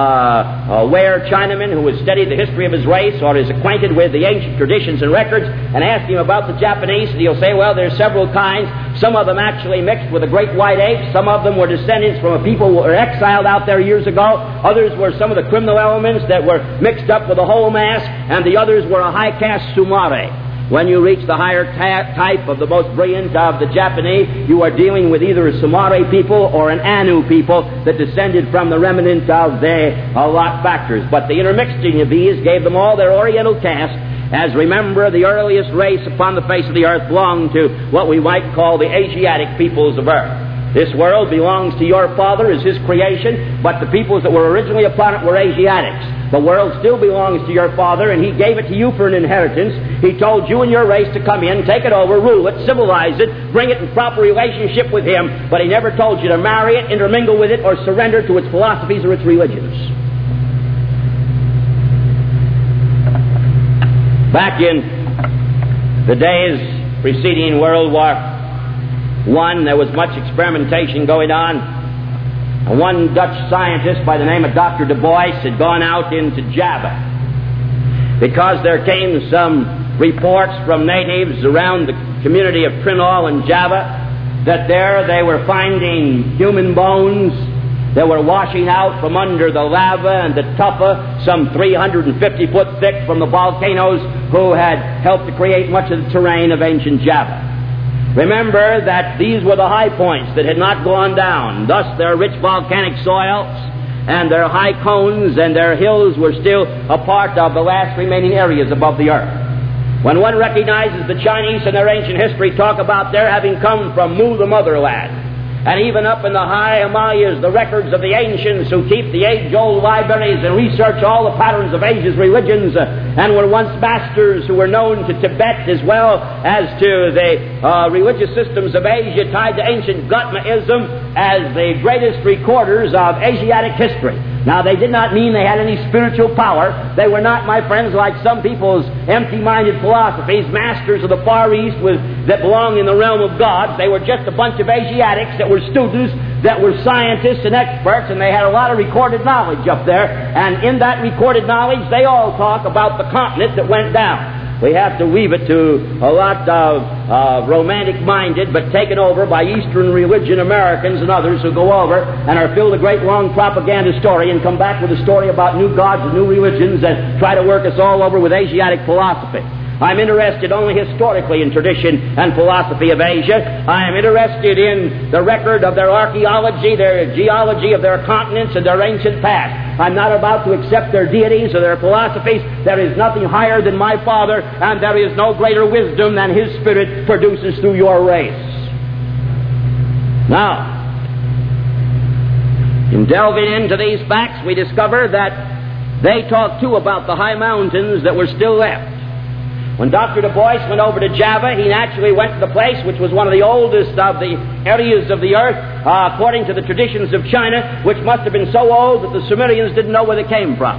uh, aware Chinaman who has studied the history of his race or is acquainted with the ancient traditions and records, and ask him about the Japanese, and he'll say, well, there's several kinds. Some of them actually mixed with the great white apes. Some of them were descendants from a people who were exiled out there years ago. Others were some of the criminal elements that were mixed up with the whole mass, and the others were a high-caste Sumare. When you reach the higher ta- type of the most brilliant of the Japanese, you are dealing with either a Sumare people or an Anu people that descended from the remnant of the uh, Lot factors. But the intermixing of these gave them all their Oriental caste, as remember the earliest race upon the face of the earth belonged to what we might call the Asiatic peoples of earth. This world belongs to your Father as His creation, but the peoples that were originally upon it were Asiatics. The world still belongs to your Father, and He gave it to you for an inheritance. He told you and your race to come in, take it over, rule it, civilize it, bring it in proper relationship with Him, but He never told you to marry it, intermingle with it, or surrender to its philosophies or its religions. Back in the days preceding World War One, there was much experimentation going on. One Dutch scientist by the name of Doctor Du Bois had gone out into Java because there came some reports from natives around the community of Trinol and Java that there they were finding human bones that were washing out from under the lava and the tufa, some three hundred fifty foot thick, from the volcanoes who had helped to create much of the terrain of ancient Java. Remember that these were the high points that had not gone down. Thus their rich volcanic soils and their high cones and their hills were still a part of the last remaining areas above the earth. When one recognizes the Chinese in their ancient history talk about their having come from Mu, the motherland, and even up in the high Himalayas, the records of the ancients who keep the age-old libraries and research all the patterns of Asia's religions, uh, and were once masters who were known to Tibet as well as to the uh, religious systems of Asia tied to ancient Gotamaism as the greatest recorders of Asiatic history. Now, they did not mean they had any spiritual power. They were not, my friends, like some people's empty-minded philosophies, masters of the Far East with, that belong in the realm of gods. They were just a bunch of Asiatics that were students, that were scientists and experts, and they had a lot of recorded knowledge up there. And in that recorded knowledge, they all talk about the continent that went down. We have to weave it to a lot of uh, romantic-minded, but taken over by Eastern religion Americans and others who go over and are filled a great long propaganda story and come back with a story about new gods and new religions and try to work us all over with Asiatic philosophy. I'm interested only historically in tradition and philosophy of Asia. I am interested in the record of their archaeology, their geology of their continents and their ancient past. I'm not about to accept their deities or their philosophies. There is nothing higher than my Father, and there is no greater wisdom than His Spirit produces through your race. Now, in delving into these facts, we discover that they talk too about the high mountains that were still left. When Doctor Du Bois went over to Java, he naturally went to the place which was one of the oldest of the areas of the earth, uh, according to the traditions of China, which must have been so old that the Sumerians didn't know where they came from.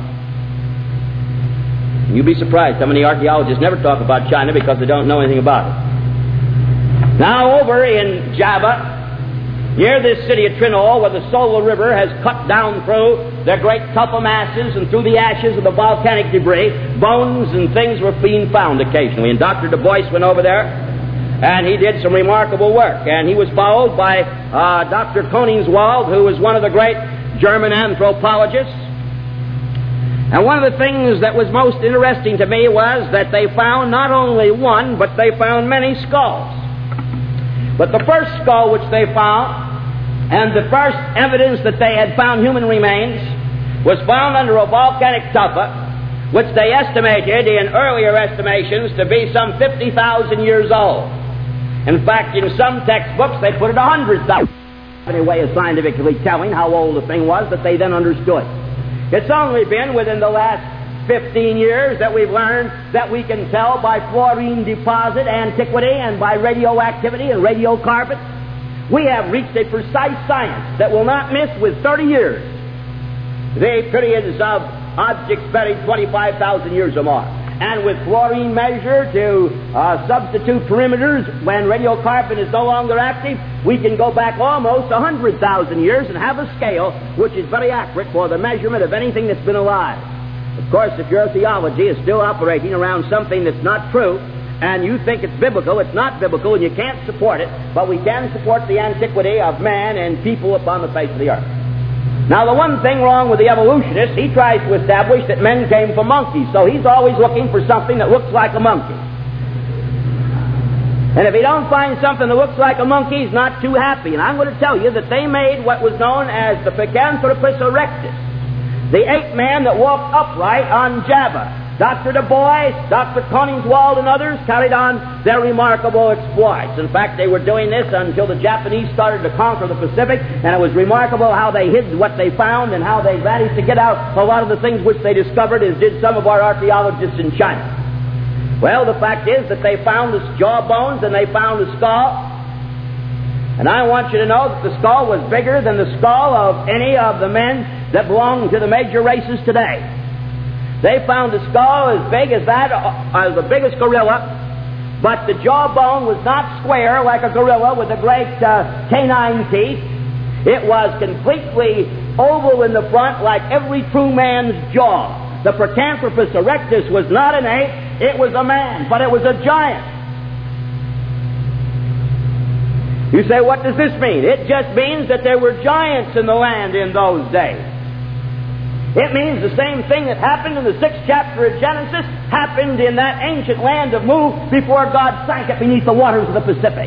You'd be surprised how many archaeologists never talk about China because they don't know anything about it. Now over in Java, near this city of Trinol, where the Sola River has cut down through the great tufa masses and through the ashes of the volcanic debris, bones and things were being found occasionally. And Doctor Du Bois went over there, and he did some remarkable work. And he was followed by uh, Doctor Koningswald, who was one of the great German anthropologists. And one of the things that was most interesting to me was that they found not only one, but they found many skulls. But the first skull which they found, and the first evidence that they had found human remains, was found under a volcanic tufa, which they estimated in earlier estimations to be some fifty thousand years old. In fact, in some textbooks they put it one hundred thousand. Any way of scientifically telling how old the thing was that they then understood. It's only been within the last fifteen years that we've learned that we can tell by fluorine deposit antiquity and by radioactivity and radiocarbon. We have reached a precise science that will not miss with thirty years the periods of objects buried twenty-five thousand years or more. And with fluorine measure to uh, substitute perimeters when radiocarbon is no longer active, we can go back almost one hundred thousand years and have a scale which is very accurate for the measurement of anything that's been alive. Of course, if your theology is still operating around something that's not true, and you think it's biblical, it's not biblical, and you can't support it, but we can support the antiquity of man and people upon the face of the earth. Now, the one thing wrong with the evolutionist, he tries to establish that men came from monkeys, so he's always looking for something that looks like a monkey. And if he don't find something that looks like a monkey, he's not too happy. And I'm going to tell you that they made what was known as the Picanthropus erectus, the ape man that walked upright on Java. Doctor Du Bois, Doctor Koningswald, and others carried on their remarkable exploits. In fact, they were doing this until the Japanese started to conquer the Pacific, and it was remarkable how they hid what they found and how they managed to get out a lot of the things which they discovered, as did some of our archaeologists in China. Well, the fact is that they found the jaw bones and they found the skull. And I want you to know that the skull was bigger than the skull of any of the men that belong to the major races today. They found the skull as big as that, as the biggest gorilla, but the jawbone was not square like a gorilla with the great uh, canine teeth. It was completely oval in the front like every true man's jaw. The Picanthropus erectus was not an ape, it was a man, but it was a giant. You say, what does this mean? It just means that there were giants in the land in those days. It means the same thing that happened in the sixth chapter of Genesis happened in that ancient land of Mu before God sank it beneath the waters of the Pacific.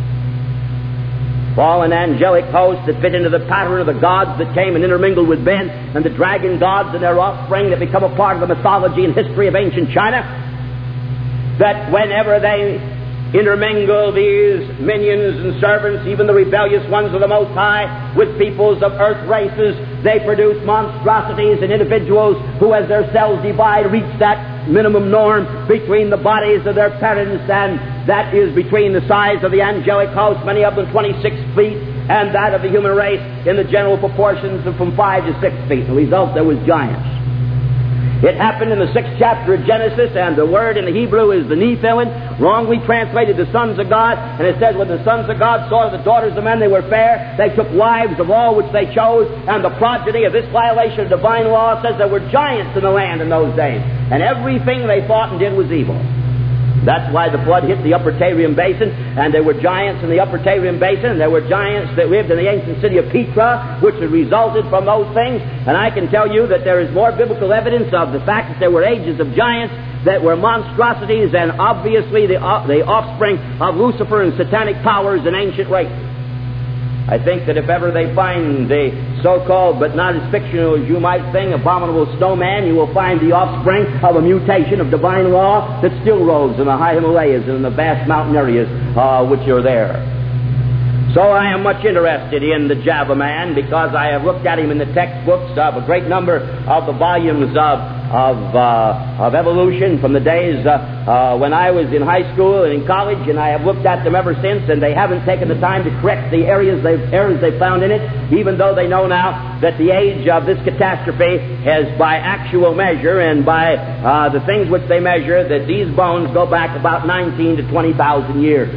Fallen angelic hosts that fit into the pattern of the gods that came and intermingled with men, and the dragon gods and their offspring that become a part of the mythology and history of ancient China, that whenever they intermingle these minions and servants, even the rebellious ones of the Most High, with peoples of earth races, they produce monstrosities and individuals who, as their cells divide, reach that minimum norm between the bodies of their parents, and that is between the size of the angelic host, many of them twenty-six feet, and that of the human race in the general proportions of from five to six feet. The result, there was giants. It happened in the sixth chapter of Genesis, and the word in the Hebrew is the Nephilim, wrongly translated the sons of God, and it says, when the sons of God saw the daughters of men they were fair, they took wives of all which they chose, and the progeny of this violation of divine law says there were giants in the land in those days, and everything they thought and did was evil. That's why the flood hit the Upper Tairium Basin, and there were giants in the Upper Tairium Basin, and there were giants that lived in the ancient city of Petra, which had resulted from those things. And I can tell you that there is more biblical evidence of the fact that there were ages of giants that were monstrosities and obviously the, uh, the offspring of Lucifer and satanic powers in ancient races. I think that if ever they find the so-called, but not as fictional as you might think, abominable snowman, you will find the offspring of a mutation of divine law that still rose in the high Himalayas and in the vast mountain areas uh, which are there. So I am much interested in the Java man because I have looked at him in the textbooks of a great number of the volumes of of uh, of evolution from the days uh, uh, when I was in high school and in college, and I have looked at them ever since, and they haven't taken the time to correct the areas they've, errors they found in it, even though they know now that the age of this catastrophe has, by actual measure and by uh, the things which they measure, that these bones go back about nineteen to twenty thousand years.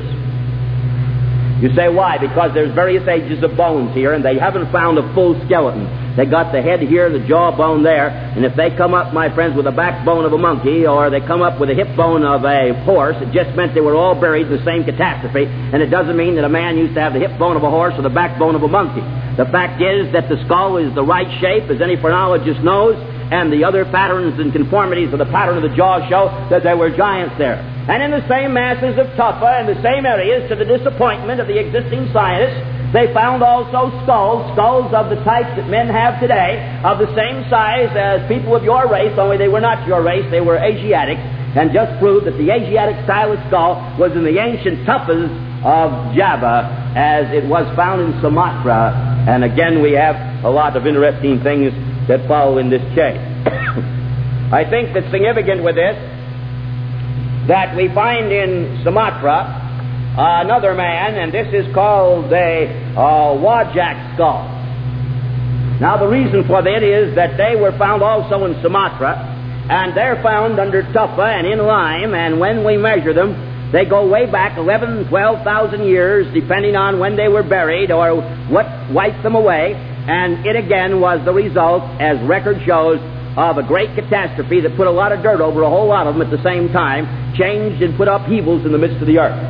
You say, why? Because there's various ages of bones here, and they haven't found a full skeleton. They got the head here, the jawbone there, and if they come up, my friends, with the backbone of a monkey, or they come up with the hip bone of a horse, it just meant they were all buried in the same catastrophe, and it doesn't mean that a man used to have the hip bone of a horse or the backbone of a monkey. The fact is that the skull is the right shape, as any phrenologist knows, and the other patterns and conformities of the pattern of the jaw show that there were giants there. And in the same masses of tufa and the same areas, to the disappointment of the existing scientists, they found also skulls, skulls of the type that men have today, of the same size as people of your race, only they were not your race, they were Asiatic, and just proved that the Asiatic style of skull was in the ancient tufas of Java, as it was found in Sumatra. And again, we have a lot of interesting things that follow in this chain. I think that's significant with this, that we find in Sumatra uh, another man, and this is called a uh, Wajak skull. Now, the reason for that is that they were found also in Sumatra, and they're found under tufa and in lime, and when we measure them, they go way back eleven, twelve thousand years, depending on when they were buried or what wiped them away. And it again was the result, as record shows, of a great catastrophe that put a lot of dirt over a whole lot of them at the same time, changed and put upheavals in the midst of the earth.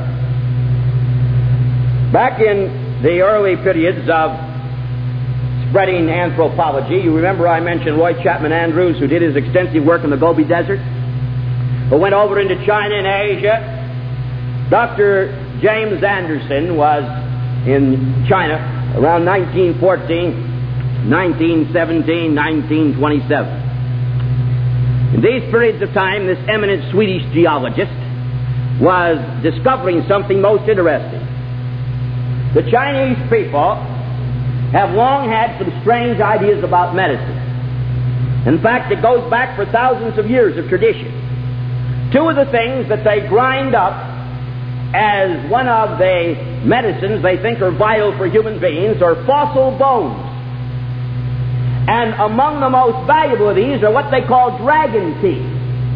Back in the early periods of spreading anthropology, you remember I mentioned Roy Chapman Andrews, who did his extensive work in the Gobi Desert, who went over into China and Asia. Doctor James Anderson was in China around nineteen fourteen, nineteen seventeen, nineteen twenty-seven. In these periods of time, this eminent Swedish geologist was discovering something most interesting. The Chinese people have long had some strange ideas about medicine. In fact, it goes back for thousands of years of tradition. Two of the things that they grind up as one of the medicines they think are vital for human beings are fossil bones. And among the most valuable of these are what they call dragon teeth.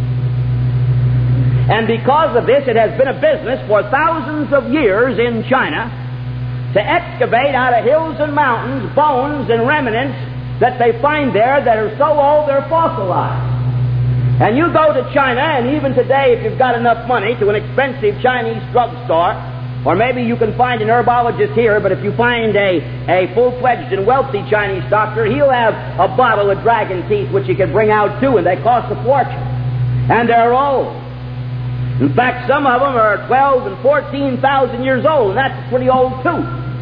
And because of this, it has been a business for thousands of years in China to excavate out of hills and mountains bones and remnants that they find there that are so old they're fossilized. And you go to China, and even today, if you've got enough money, to an expensive Chinese drugstore, or maybe you can find an herbologist here, but if you find a, a full-fledged and wealthy Chinese doctor, he'll have a bottle of dragon teeth which he can bring out too, and they cost a fortune. And they're old. In fact, some of them are twelve and fourteen thousand years old, and that's a pretty old tooth.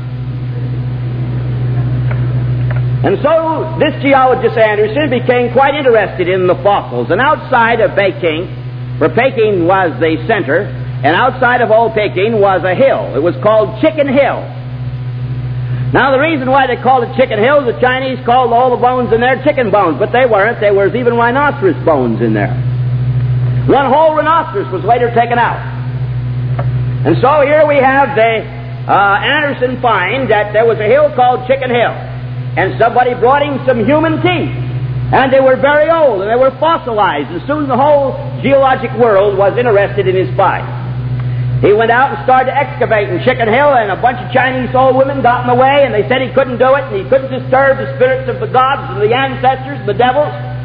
And so this geologist Anderson became quite interested in the fossils. And outside of Peking, for Peking was the center, and outside of old Peking was a hill. It was called Chicken Hill. Now the reason why they called it Chicken Hill, the Chinese called all the bones in there chicken bones, but they weren't. There was even rhinoceros bones in there. One whole rhinoceros was later taken out. And so here we have the uh, Anderson find that there was a hill called Chicken Hill. And somebody brought him some human teeth. And they were very old, and they were fossilized. And soon the whole geologic world was interested in his find. He went out and started to excavate in Chicken Hill, and a bunch of Chinese old women got in the way, and they said he couldn't do it, and he couldn't disturb the spirits of the gods and the ancestors, the devils.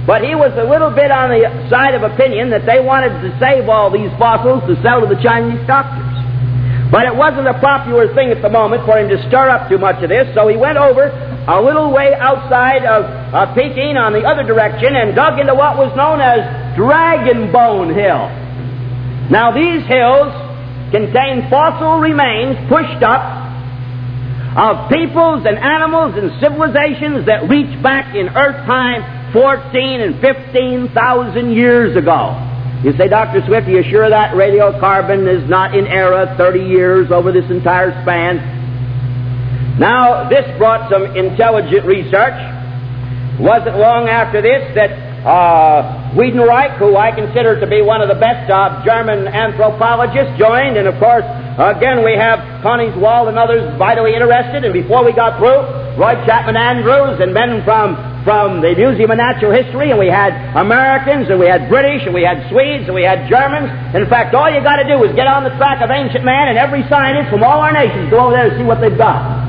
But he was a little bit on the side of opinion that they wanted to save all these fossils to sell to the Chinese doctors. But it wasn't a popular thing at the moment for him to stir up too much of this, so he went over a little way outside of uh, Peking on the other direction and dug into what was known as Dragon Bone Hill. Now these hills contain fossil remains pushed up of peoples and animals and civilizations that reach back in Earth time fourteen and fifteen thousand years ago. You say, Doctor Swift, are you sure that radiocarbon is not in era thirty years over this entire span? Now, this brought some intelligent research. Wasn't long after this that uh, Wiedenreich, who I consider to be one of the best of German anthropologists, joined, and of course, again, we have Königswald and others vitally interested, and before we got through, Roy Chapman Andrews and men from, from the Museum of Natural History, and we had Americans, and we had British, and we had Swedes, and we had Germans. In fact, all you got to do is get on the track of ancient man, and every scientist from all our nations go over there to see what they've got.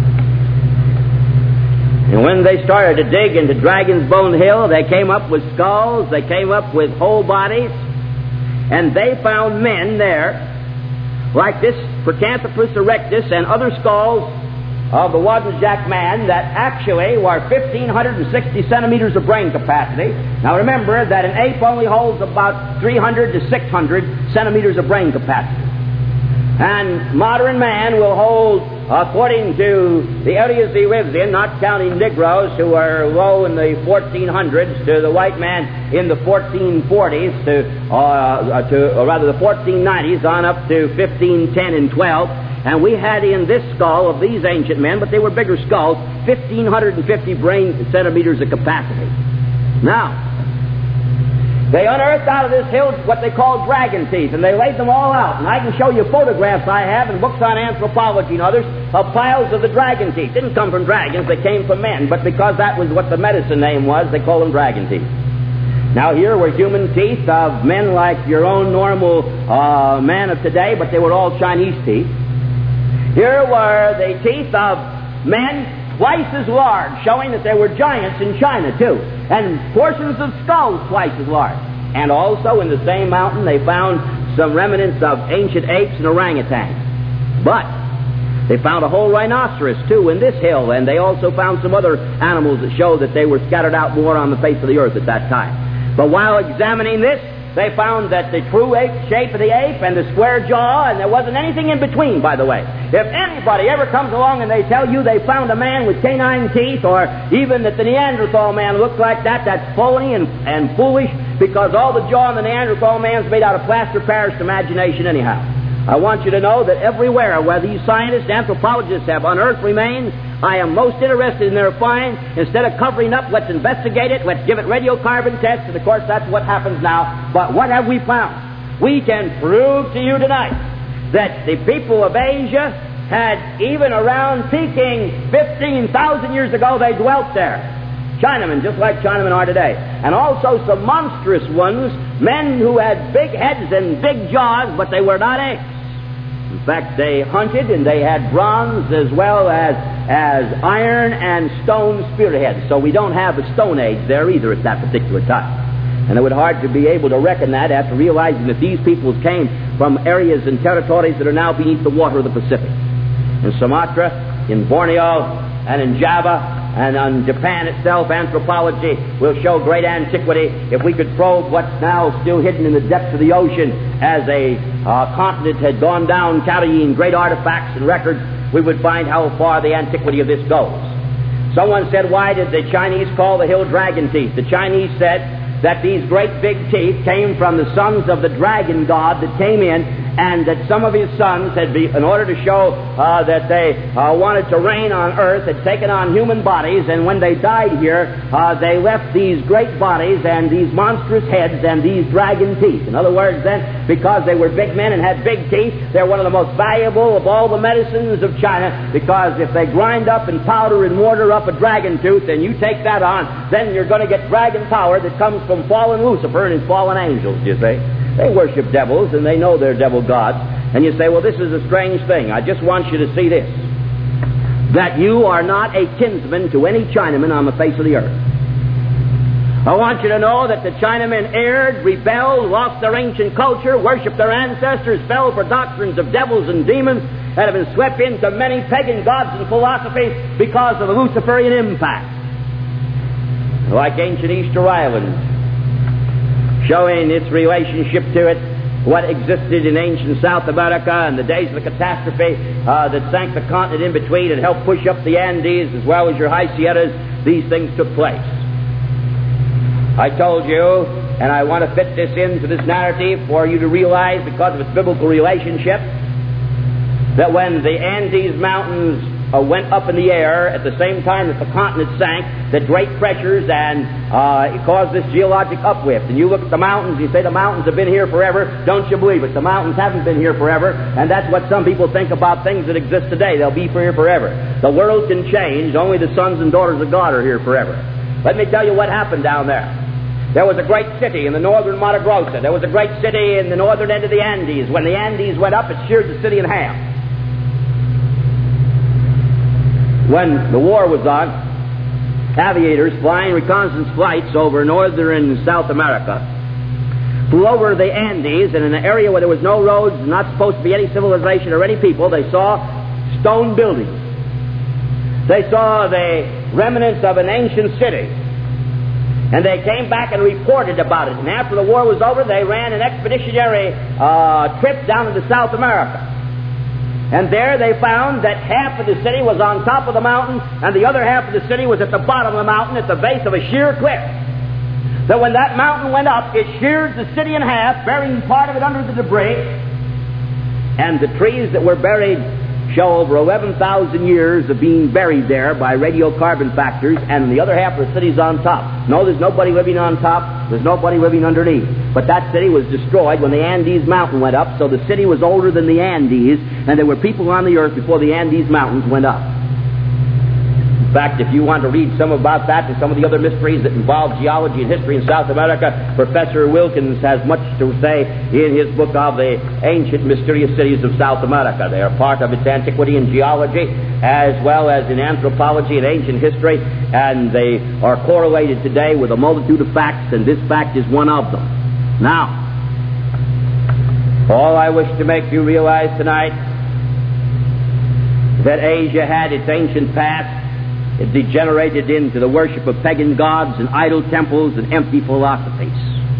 And when they started to dig into Dragon's Bone Hill, they came up with skulls, they came up with whole bodies, and they found men there, like this Pithecanthropus erectus and other skulls of the Waddenjak man that actually were fifteen sixty centimeters of brain capacity. Now remember that an ape only holds about three hundred to six hundred centimeters of brain capacity. And modern man will hold, according to the areas he lives in, not counting Negroes who are low in the fourteen hundreds, to the white man in the fourteen forties, to, uh, to or rather the fourteen nineties on up to fifteen ten and twelve. And we had in this skull of these ancient men, but they were bigger skulls, fifteen fifty brain centimeters of capacity. Now, they unearthed out of this hill what they call dragon teeth, and they laid them all out. And I can show you photographs I have in books on anthropology and others of piles of the dragon teeth. Didn't come from dragons, they came from men, but because that was what the medicine name was, they call them dragon teeth. Now here were human teeth of men like your own normal uh, man of today, but they were all Chinese teeth. Here were the teeth of men twice as large, showing that there were giants in China too, and portions of skulls twice as large. And also in the same mountain they found some remnants of ancient apes and orangutans. But they found a whole rhinoceros too in this hill, and they also found some other animals that show that they were scattered out more on the face of the earth at that time. But while examining this, they found that the true ape shape of the ape and the square jaw, and there wasn't anything in between, by the way. If anybody ever comes along and they tell you they found a man with canine teeth, or even that the Neanderthal man looked like that, that's phony and, and foolish, because all the jaw in the Neanderthal man's made out of plaster Paris imagination anyhow. I want you to know that everywhere where these scientists, anthropologists have unearthed remains, I am most interested in their finds. Instead of covering up, let's investigate it, let's give it radiocarbon tests, and of course that's what happens now. But what have we found? We can prove to you tonight that the people of Asia had, even around Peking fifteen thousand years ago, they dwelt there. Chinamen, just like Chinamen are today. And also some monstrous ones, men who had big heads and big jaws, but they were not apes. In fact, they hunted, and they had bronze as well as, as iron and stone spearheads. So we don't have a Stone Age there either at that particular time. And it would hard to be able to reckon that after realizing that these peoples came from areas and territories that are now beneath the water of the Pacific. In Sumatra, in Borneo, and in Java, and on Japan itself, anthropology will show great antiquity. If we could probe what's now still hidden in the depths of the ocean as a uh, continent had gone down carrying great artifacts and records, we would find how far the antiquity of this goes. Someone said, why did the Chinese call the hill dragon teeth? The Chinese said that these great big teeth came from the sons of the dragon god that came in, and that some of his sons had, be, in order to show uh, that they uh, wanted to reign on earth, had taken on human bodies, and when they died here, uh, they left these great bodies and these monstrous heads and these dragon teeth. In other words, then, because they were big men and had big teeth, they're one of the most valuable of all the medicines of China, because if they grind up and powder and mortar up a dragon tooth, and you take that on, then you're going to get dragon power that comes from fallen Lucifer and his fallen angels, you see. They worship devils, and they know they're devil gods. And you say, well, this is a strange thing. I just want you to see this. That you are not a kinsman to any Chinaman on the face of the earth. I want you to know that the Chinamen erred, rebelled, lost their ancient culture, worshipped their ancestors, fell for doctrines of devils and demons, and have been swept into many pagan gods and philosophies because of the Luciferian impact. Like ancient Easter Island, showing its relationship to it, what existed in ancient South America and the days of the catastrophe uh, that sank the continent in between and helped push up the Andes as well as your high Sierras. These things took place. I told you, and I want to fit this into this narrative for you to realize, because of its biblical relationship, that when the Andes Mountains uh, went up in the air at the same time that the continent sank, that great pressures and uh, it caused this geologic uplift. And you look at the mountains, you say the mountains have been here forever. Don't you believe it? The mountains haven't been here forever, and that's what some people think about things that exist today. They'll be here forever. The world can change. Only the sons and daughters of God are here forever. Let me tell you what happened down there. There was a great city in the northern Mato Grosso. There was a great city in the northern end of the Andes. When the Andes went up, it sheared the city in half. When the war was on, aviators flying reconnaissance flights over northern and South America flew over the Andes, and in an area where there was no roads, not supposed to be any civilization or any people, they saw stone buildings. They saw the remnants of an ancient city. And they came back and reported about it. And after the war was over, they ran an expeditionary uh, trip down into South America. And there they found that half of the city was on top of the mountain, and the other half of the city was at the bottom of the mountain at the base of a sheer cliff. So when that mountain went up, it sheared the city in half, burying part of it under the debris. And the trees that were buried show over eleven thousand years of being buried there by radiocarbon factors, and the other half of the city's on top. No, there's nobody living on top. There's nobody living underneath. But that city was destroyed when the Andes Mountain went up, so the city was older than the Andes, and there were people on the earth before the Andes Mountains went up. In fact, if you want to read some about that and some of the other mysteries that involve geology and history in South America, Professor Wilkins has much to say in his book of the Ancient Mysterious Cities of South America. They are part of its antiquity in geology as well as in anthropology and ancient history, and they are correlated today with a multitude of facts, and this fact is one of them. Now, all I wish to make you realize tonight that Asia had its ancient past. It degenerated into the worship of pagan gods and idol temples and empty philosophies.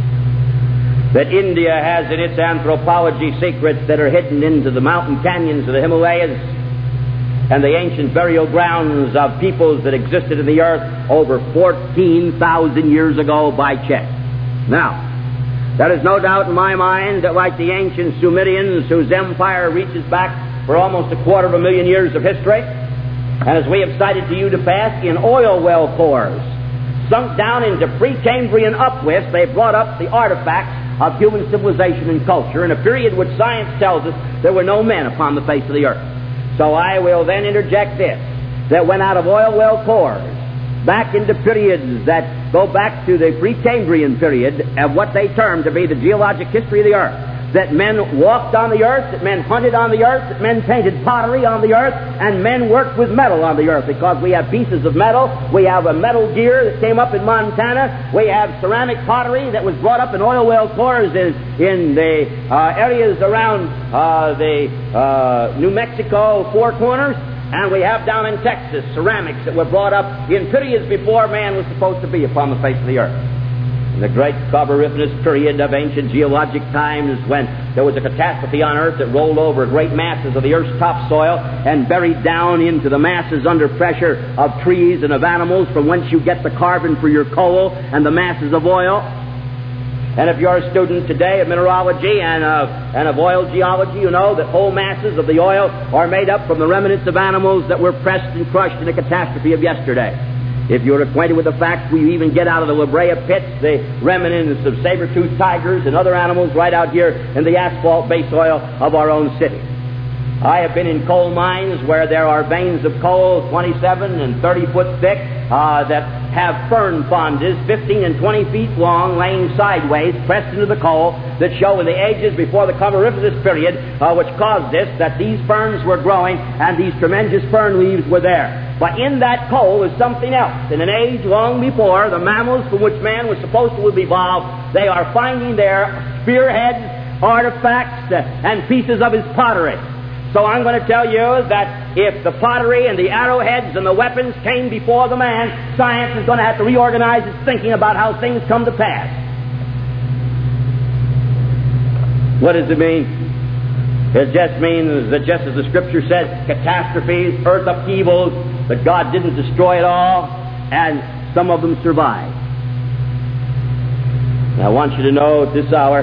That India has in its anthropology secrets that are hidden into the mountain canyons of the Himalayas and the ancient burial grounds of peoples that existed in the earth over fourteen thousand years ago by check. Now, there is no doubt in my mind that like the ancient Sumerians, whose empire reaches back for almost a quarter of a million years of history, and as we have cited to you to pass, in oil well cores, sunk down into pre-Cambrian uplifts, they brought up the artifacts of human civilization and culture in a period which science tells us there were no men upon the face of the earth. So I will then interject this, that went out of oil well cores back into periods that go back to the pre-Cambrian period of what they term to be the geologic history of the earth. That men walked on the earth, that men hunted on the earth, that men painted pottery on the earth, and men worked with metal on the earth, because we have pieces of metal, we have a metal gear that came up in Montana, we have ceramic pottery that was brought up in oil well cores in, in the uh, areas around uh, the uh, New Mexico Four Corners, and we have down in Texas ceramics that were brought up in periods before man was supposed to be upon the face of the earth. In the great Carboniferous period of ancient geologic times, when there was a catastrophe on earth that rolled over great masses of the earth's topsoil and buried down into the masses under pressure of trees and of animals, from whence you get the carbon for your coal and the masses of oil. And if you're a student today of mineralogy and of, and of oil geology, you know that whole masses of the oil are made up from the remnants of animals that were pressed and crushed in a catastrophe of yesterday. If you're acquainted with the fact, we even get out of the La Brea pits the remnants of saber-toothed tigers and other animals right out here in the asphalt base oil of our own city. I have been in coal mines where there are veins of coal twenty-seven and thirty foot thick uh, that have fern fondas fifteen and twenty feet long laying sideways pressed into the coal that show in the ages before the Carboniferous period uh, which caused this, that these ferns were growing and these tremendous fern leaves were there. But in that coal is something else. In an age long before, the mammals from which man was supposed to have evolved, they are finding their spearheads, artifacts, uh, and pieces of his pottery. So I'm going to tell you that if the pottery and the arrowheads and the weapons came before the man, science is going to have to reorganize its thinking about how things come to pass. What does it mean? It just means that, just as the Scripture says, catastrophes, earth upheavals, that God didn't destroy it all, and some of them survived. And I want you to know at this hour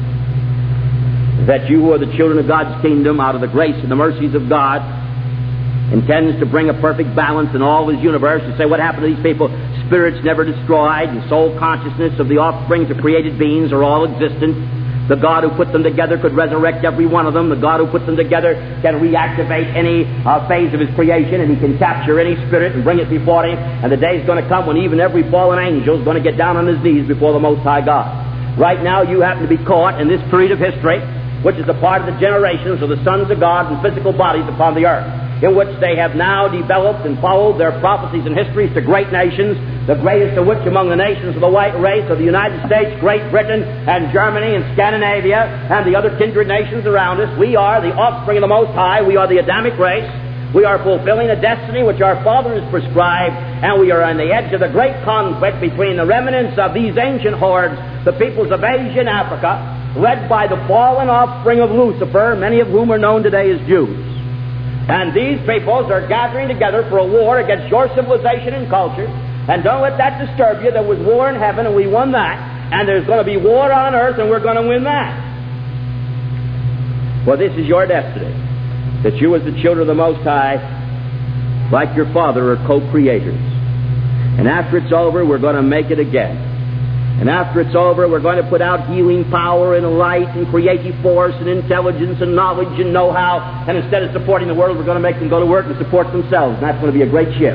that you who are the children of God's kingdom, out of the grace and the mercies of God, intends to bring a perfect balance in all His universe. You say, what happened to these people? Spirits never destroyed, and soul consciousness of the offsprings of created beings are all existent. The God who put them together could resurrect every one of them. The God who put them together can reactivate any uh, phase of His creation, and He can capture any spirit and bring it before Him. And the day is going to come when even every fallen angel is going to get down on his knees before the Most High God. Right now you happen to be caught in this period of history, which is a part of the generations of the sons of God and physical bodies upon the earth, in which they have now developed and followed their prophecies and histories to great nations, the greatest of which among the nations of the white race are the United States, Great Britain, and Germany, and Scandinavia, and the other kindred nations around us. We are the offspring of the Most High. We are the Adamic race. We are fulfilling a destiny which our Father has prescribed, and we are on the edge of the great conflict between the remnants of these ancient hordes, the peoples of Asia and Africa, led by the fallen offspring of Lucifer, many of whom are known today as Jews. And these peoples are gathering together for a war against your civilization and culture. And don't let that disturb you. There was war in heaven, and we won that. And there's going to be war on earth, and we're going to win that. Well, this is your destiny. That you as the children of the Most High, like your Father, are co-creators. And after it's over, we're going to make it again. And after it's over, we're going to put out healing power and light and creative force and intelligence and knowledge and know-how. And instead of supporting the world, we're going to make them go to work and support themselves. And that's going to be a great shift.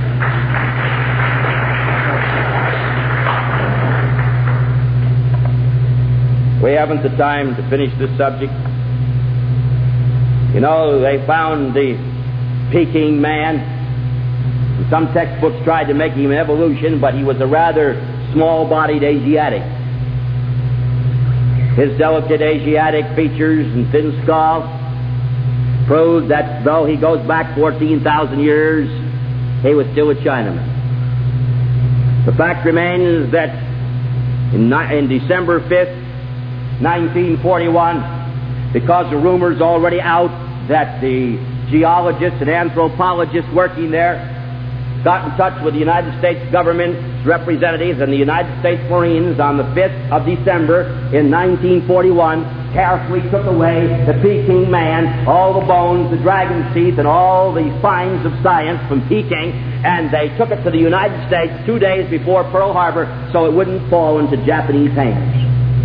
We haven't the time to finish this subject. You know, they found the Peking man. Some textbooks tried to make him an evolution, but he was a rather small-bodied Asiatic. His delicate Asiatic features and thin skull prove that though he goes back fourteen thousand years, he was still a Chinaman. The fact remains that in, in December fifth, nineteen forty-one, because the rumors already out that the geologists and anthropologists working there got in touch with the United States government representatives and the United States Marines on the fifth of December in nineteen forty-one, carefully took away the Peking man, all the bones, the dragon's teeth, and all the finds of science from Peking, and they took it to the United States two days before Pearl Harbor so it wouldn't fall into Japanese hands.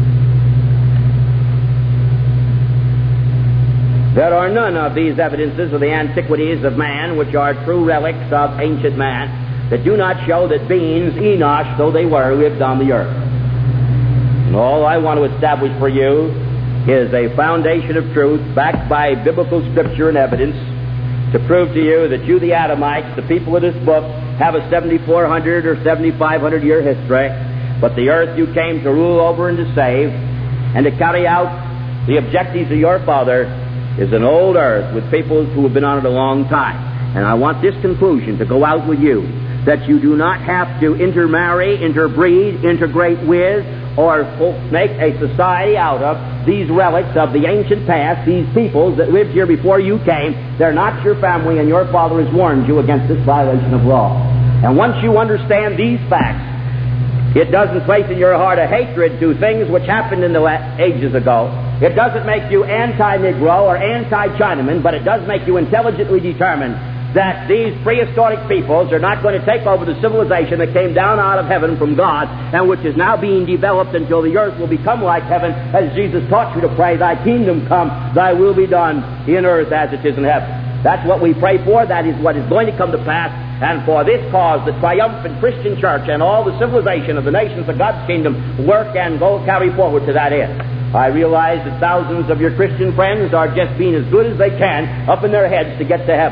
There are none of these evidences of the antiquities of man, which are true relics of ancient man, that do not show that beings, Enosh though they were, lived on the earth. And all I want to establish for you is a foundation of truth backed by biblical scripture and evidence to prove to you that you, the Adamites, the people of this book, have a seventy-four hundred or seventy-five hundred year history, but the earth you came to rule over and to save and to carry out the objectives of your Father is an old earth with peoples who have been on it a long time. And I want this conclusion to go out with you, that you do not have to intermarry, interbreed, integrate with, or make a society out of these relics of the ancient past, these peoples that lived here before you came. They're not your family, and your Father has warned you against this violation of law. And once you understand these facts, it doesn't place in your heart a hatred to things which happened in the ages ago. It doesn't make you anti-Negro or anti-Chinaman, but it does make you intelligently determined that these prehistoric peoples are not going to take over the civilization that came down out of heaven from God and which is now being developed until the earth will become like heaven, as Jesus taught you to pray, thy kingdom come, thy will be done in earth as it is in heaven. That's what we pray for. That is what is going to come to pass. And for this cause, the triumphant Christian church and all the civilization of the nations of God's kingdom work and go carry forward to that end. I realize that thousands of your Christian friends are just being as good as they can up in their heads to get to heaven.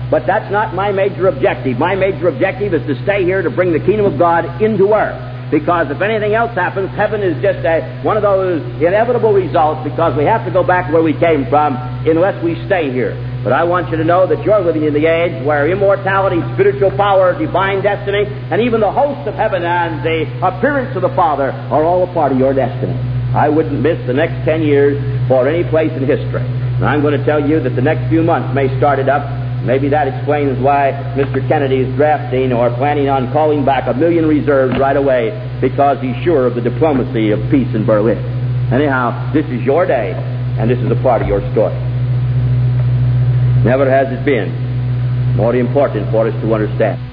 But that's not my major objective. My major objective is to stay here to bring the kingdom of God into earth. Because if anything else happens, heaven is just a, one of those inevitable results, because we have to go back where we came from unless we stay here. But I want you to know that you're living in the age where immortality, spiritual power, divine destiny, and even the hosts of heaven and the appearance of the Father are all a part of your destiny. I wouldn't miss the next ten years for any place in history. And I'm going to tell you that the next few months may start it up. Maybe that explains why Mister Kennedy is drafting or planning on calling back a million reserves right away, because he's sure of the diplomacy of peace in Berlin. Anyhow, this is your day, and this is a part of your story. Never has it been more important for us to understand.